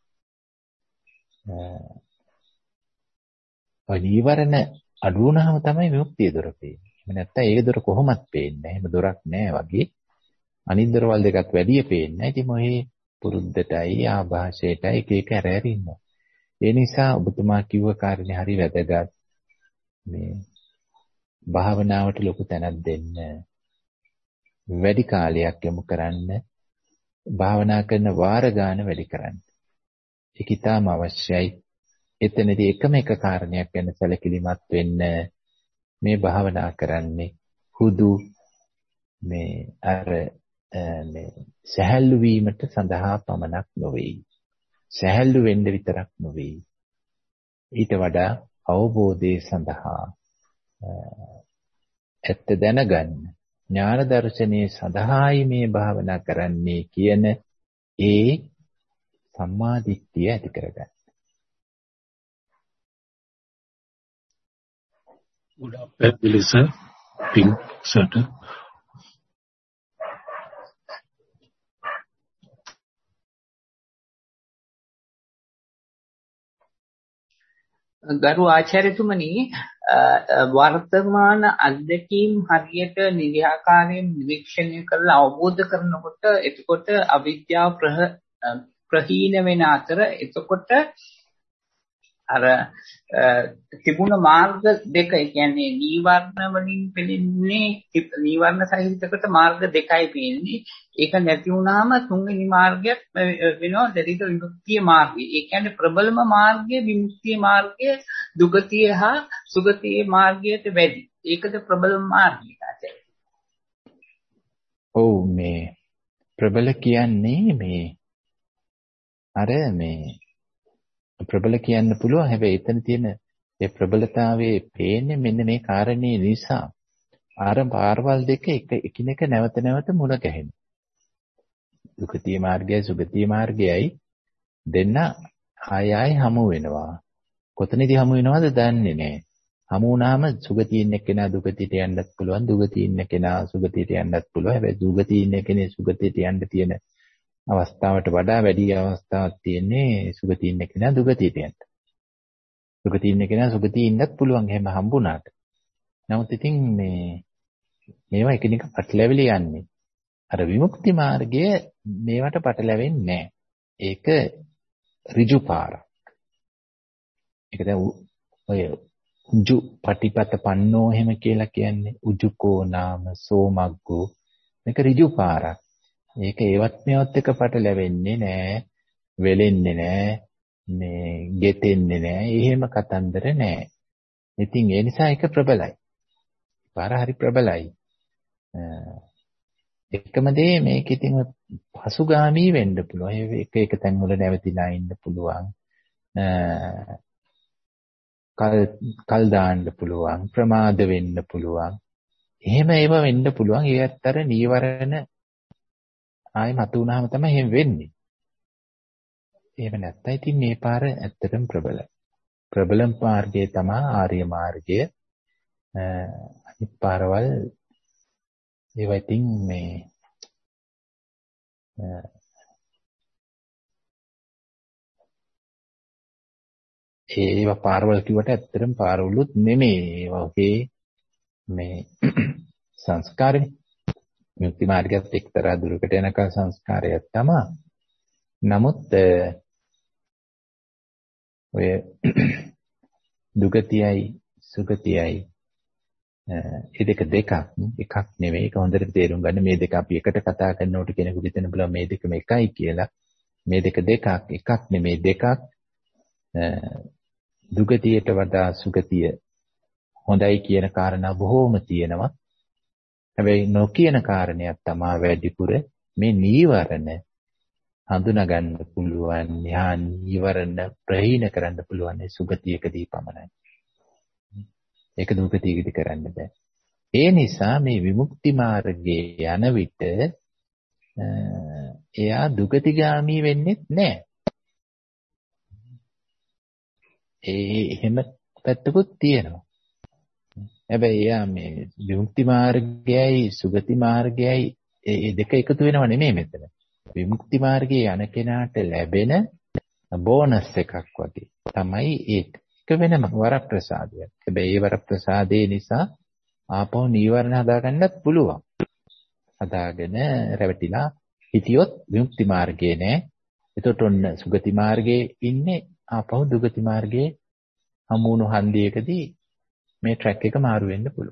[SPEAKER 1] ඔය නීවරණ අඩු වුණාම තමයි විමුක්තිය දොර පේන්නේ. එහෙම නැත්නම් ඒ දොර කොහොමත් පේන්නේ නැහැ. එහෙම දොරක් නැහැ වගේ. අනිත් දොරවල් දෙකත් වැඩිය පේන්නේ. ඉතින් මොහේ පුරුද්දටයි ආభాෂයටයි එක එක ඇර ඉන්නවා. ඒ නිසා ඔබතුමා කිව්ව කාරණේ හරි වැදගත්. මේ භාවනාවට ලොකු තැනක් දෙන්න. වැඩි කාලයක් යොමු කරන්න. භාවනා කරන වාර ගන්න වැඩි කරන්න. ඒක ඉතාම අවශ්‍යයි. එතනදී එකම එක කාරණයක් ගැන සැලකිලිමත් වෙන්න. මේ භාවනා කරන්නේ හුදු මේ මේ සහැල්ලු වීමට සඳහා පමණක් නොවේ. සහැල්ලු වෙන්න විතරක් නොවේ. ඊට වඩා අවබෝධය සඳහා ඇත්ත දැනගන්න ඥාන දර්ශනයේ සඳහායි මේ භාවනා කරන්නේ කියන ඒ සම්මා දිට්ඨිය ඇති කරගන්න.
[SPEAKER 4] ගොඩක් පැහැදිලි සර්. පින් සර්ට
[SPEAKER 2] ගරු ආචාර්යතුමනි, වර්තමාන අත්දැකීම් හරියට නිර්යාකාරයෙන් නිරීක්ෂණය කරලා අවබෝධ කරනකොට එතකොට අවිද්‍යාව ප්‍රහීන වෙන අතර එතකොට අර තිබුණ මාර්ග දෙක, ඒ කියන්නේ නීවරණ වලින් පෙළෙන්නේ නීවරණ සහිතකට මාර්ග දෙකයි පේන්නේ. ඒක නැති වුණාම තුන්වෙනි මාර්ගයක් වෙනවා දරිත විමුක්තිය මාර්ගය. ඒ කියන්නේ ප්‍රබලම මාර්ගය විමුක්තිය මාර්ගය, දුගතිය හා සුගතිය මාර්ගයට වැඩි. ඒකද ප්‍රබලම මාර්ගය ආචාර්ය.
[SPEAKER 1] ඔව්, මේ ප්‍රබල කියන්නේ මේ අර මේ ප්‍රබල කියන්න පුළුවන්. හැබැයි එතන තියෙන ඒ ප්‍රබලතාවයේ පේන්නේ මෙන්න මේ කාරණේ නිසා. අර පාරවල් දෙක එකිනෙක නැවත නැවත මුණ ගැහෙනවා. දුගතිය මාර්ගයයි සුගතිය මාර්ගයයි දෙන්න ආය හමු වෙනවා. කොතනදී හමු වෙනවද දන්නේ නැහැ. හමු වුණාම සුගතිය ඉන්න කෙනා දුගතියට යන්නත් පුළුවන්, දුගතිය ඉන්න කෙනා සුගතියට යන්නත් පුළුවන්. හැබැයි දුගතිය ඉන්න කෙනේ සුගතියට යන්න තියෙන අවස්ථාවට වඩා වැඩි අවස්ථාවක් තියෙන්නේ සුගතිය ඉන්න කෙනා දුගතියට යන්න. දුගතිය ඉන්න කෙනා සුගතිය ඉන්නත් පුළුවන් එහෙම හම්බුණාට. නමුත් ඉතින් මේවා එකිනෙක පටලැවිලි යන්නේ. අර විමුක්ති මාර්ගය මේවට පටලැවෙන්නේ නැහැ. ඒක ඍජු පාරක්. ඒක දැන් ඔය උජු පටිපත පන්නෝ එහෙම කියලා කියන්නේ. උජුකෝ නාම සෝමග්ගෝ. මේක ඍජු පාරක්. ඒක ඒවත් මේවත් එක පටලැවෙන්නේ නැහැ, වෙලෙන්නේ නැහැ, මේ ගෙතෙන්නේ නැහැ. එහෙම කතන්දර නැහැ. ඉතින් ඒ නිසා ඒක ප්‍රබලයි. පාර හරි ප්‍රබලයි. එකම දේ මේක ඉතින් පසුගාමී වෙන්න පුළුවන්. එක තැන් වල නැවතිලා ඉන්න පුළුවන්. කල් දාන්න පුළුවන්, ප්‍රමාද වෙන්න පුළුවන්. එහෙම ඒව වෙන්න පුළුවන්. ඒත් අර නීවරණ ආයෙ මතු වුණාම තමයි එහෙම වෙන්නේ. එහෙම නැත්නම් ඉතින් මේ පාර ඇත්තටම ප්‍රබලයි. ප්‍රබලම මාර්ගය තමයි ආර්ය මාර්ගය. අනිත් පාරවල් ඒවා ඉතින් මේ ඒවා පාරවල් කිව්වට ඇත්තටම පාරවලුත් නෙමෙයි. ඒවා ඔකේ මේ සංස්කාරනේ. මුක්ති මාර්ගයත් එක්තරා දුරකට යනකල් සංස්කාරයක් තමයි. නමුත් ඔය දුගතියයි සුගතියයි ඒ දෙක එකක් නෙවෙයි. ඒක හොඳට තේරුම් ගන්න. මේ දෙක අපි එකට කතා කරනකොට කෙනෙකුට හිතෙන්න පුළුවන් මේ දෙකම එකයි කියලා. මේ දෙක එකක් නෙමෙයි දෙකක්. දුගතියට වඩා සුගතිය හොඳයි කියන කාරණා බොහෝම තියෙනවා. හැබැයි නොකියන කාරණයක් තමයි වැඩිපුර මේ නීවරණ හඳුනා ගන්න පුළුවන්. යා නීවරණ ප්‍රහීන කරන්න පුළුවන් සුගතියකදී පමණයි. ඒක දුගතියකදී කරන්න බෑ. ඒ නිසා මේ විමුක්ති මාර්ගයේ යන විට එයා දුගතිගාමී වෙන්නේ නැහැ. එහෙම පැත්තකුත් තියෙනවා. හැබැයි එයා මේ විමුක්ති මාර්ගයයි සුගති මාර්ගයයි ඒ දෙක එකතු වෙනව නෙමෙයි මෙතන. විමුක්ති මාර්ගයේ යන කෙනාට ලැබෙන බෝනස් එකක් වගේ තමයි ඒක. එක වෙනම වරප්‍රසාදයක්. හැබැයි ඒ වරප්‍රසාදේ නිසා ආපහු නීවරණ හදාගන්නත් පුළුවන්. හදාගෙන රැවටිලා හිටියොත් විමුක්ති මාර්ගයේ නෑ. එතකොට ඔන්න සුගති මාර්ගයේ ඉන්නේ ආපහු දුගති මාර්ගයේ හමු වුණු හන්දියකදී මේ ට්‍රැක් එක මාරු වෙන්න පුළුවන්.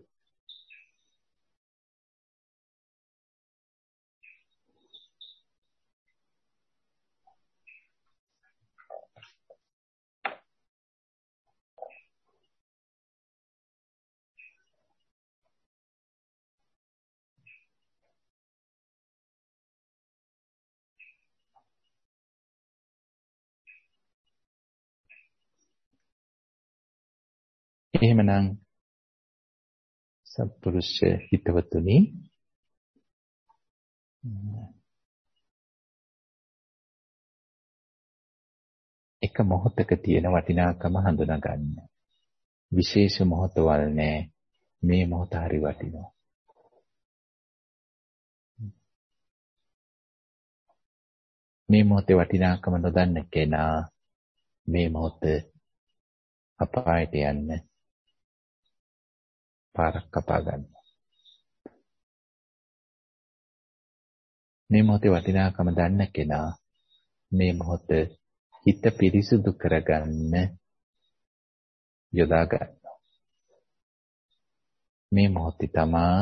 [SPEAKER 1] එහෙමනම් සත්පුරුෂ හිතවතුනි එක මොහොතක තියෙන වටිනාකම හඳුනා ගන්න. විශේෂ මොහොතවල් නෑ. මේ මොහොත හරි වටිනවා. මේ මොහොතේ වටිනාකම නොදන්න කෙනා මේ මොහොත අපායට යන්න පාරක් කපා ගන්නවා. මේ මොහොතේ වටිනාකම දන්න කෙනා මේ මොහොත හිත පිරිසුදු කරගන්න යොදා ගන්නවා. මේ මොහොතේ තමා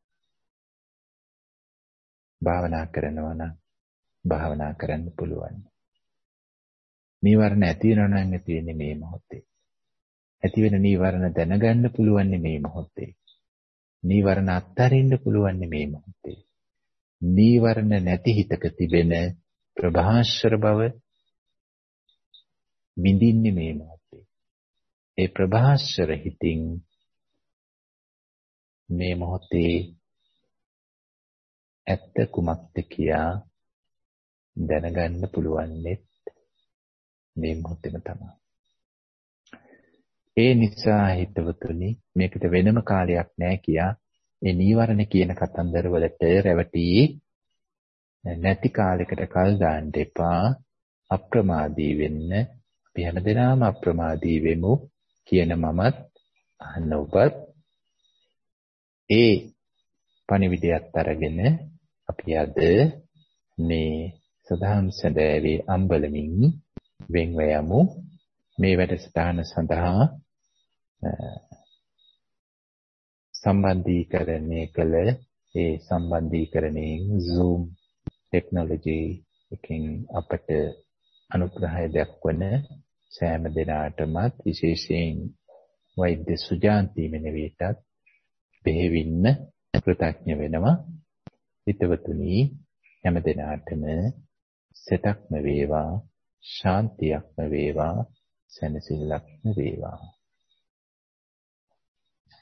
[SPEAKER 1] භාවනා කරනවා නම් භාවනා කරන්න පුළුවන්. නීවරණ ඇති වෙනවා නම් ඇති වෙන්නේ මේ මොහොතේ. ඇති වෙන නීවරණ දැනගන්න පුළුවන් මේ මොහොතේ. නීවරණ අත්හරින්න පුළුවන් මේ මොහොතේ. නීවරණ නැති හිතක තිබෙන ප්‍රභාස්වර බව විඳින්නේ මේ මොහොතේ. ඒ ප්‍රභාස්වර හිතින් මේ මොහොතේ ඇත්ත කුමක්ද කියා දැනගන්න පුළුවන් මේ මොහොතේම තමයි. ඒ නිසා හිතවතුනි මේකට වෙනම කාලයක් නැහැ කියා ඒ නීවරණ කියන කතන්දර වලට රැවටි නැති කාලයකට කල් දාන්න එපා. අප්‍රමාදී වෙන්න. අපි හැමදෙනාම අප්‍රමාදී වෙමු කියන මමත් අහන්න ඔබත් ඒ පණිවිඩයත් අරගෙන අපි අද මේ සදහම් සැදෑවේ අම්බලමින් වෙන්ව යමු. මේ වැඩසටහන සඳහා සම්බන්ධීකරණය කළ ඒ සම්බන්ධීකරණයෙන් Zoom ටෙක්නොලොජි එකකින් අපට අනුග්‍රහය දක්වන සෑම දෙනාටමත් විශේෂයෙන් වෛද්‍ය සුජාන්ති මෙනවිටත් බෙහෙවින්ම කෘතඥ වෙනවා. හිතවතුනි හැම දෙනාටම සෙතක්ම වේවා, ශාන්තියක්ම වේවා, සැනසෙල්ලක්ම වේවා.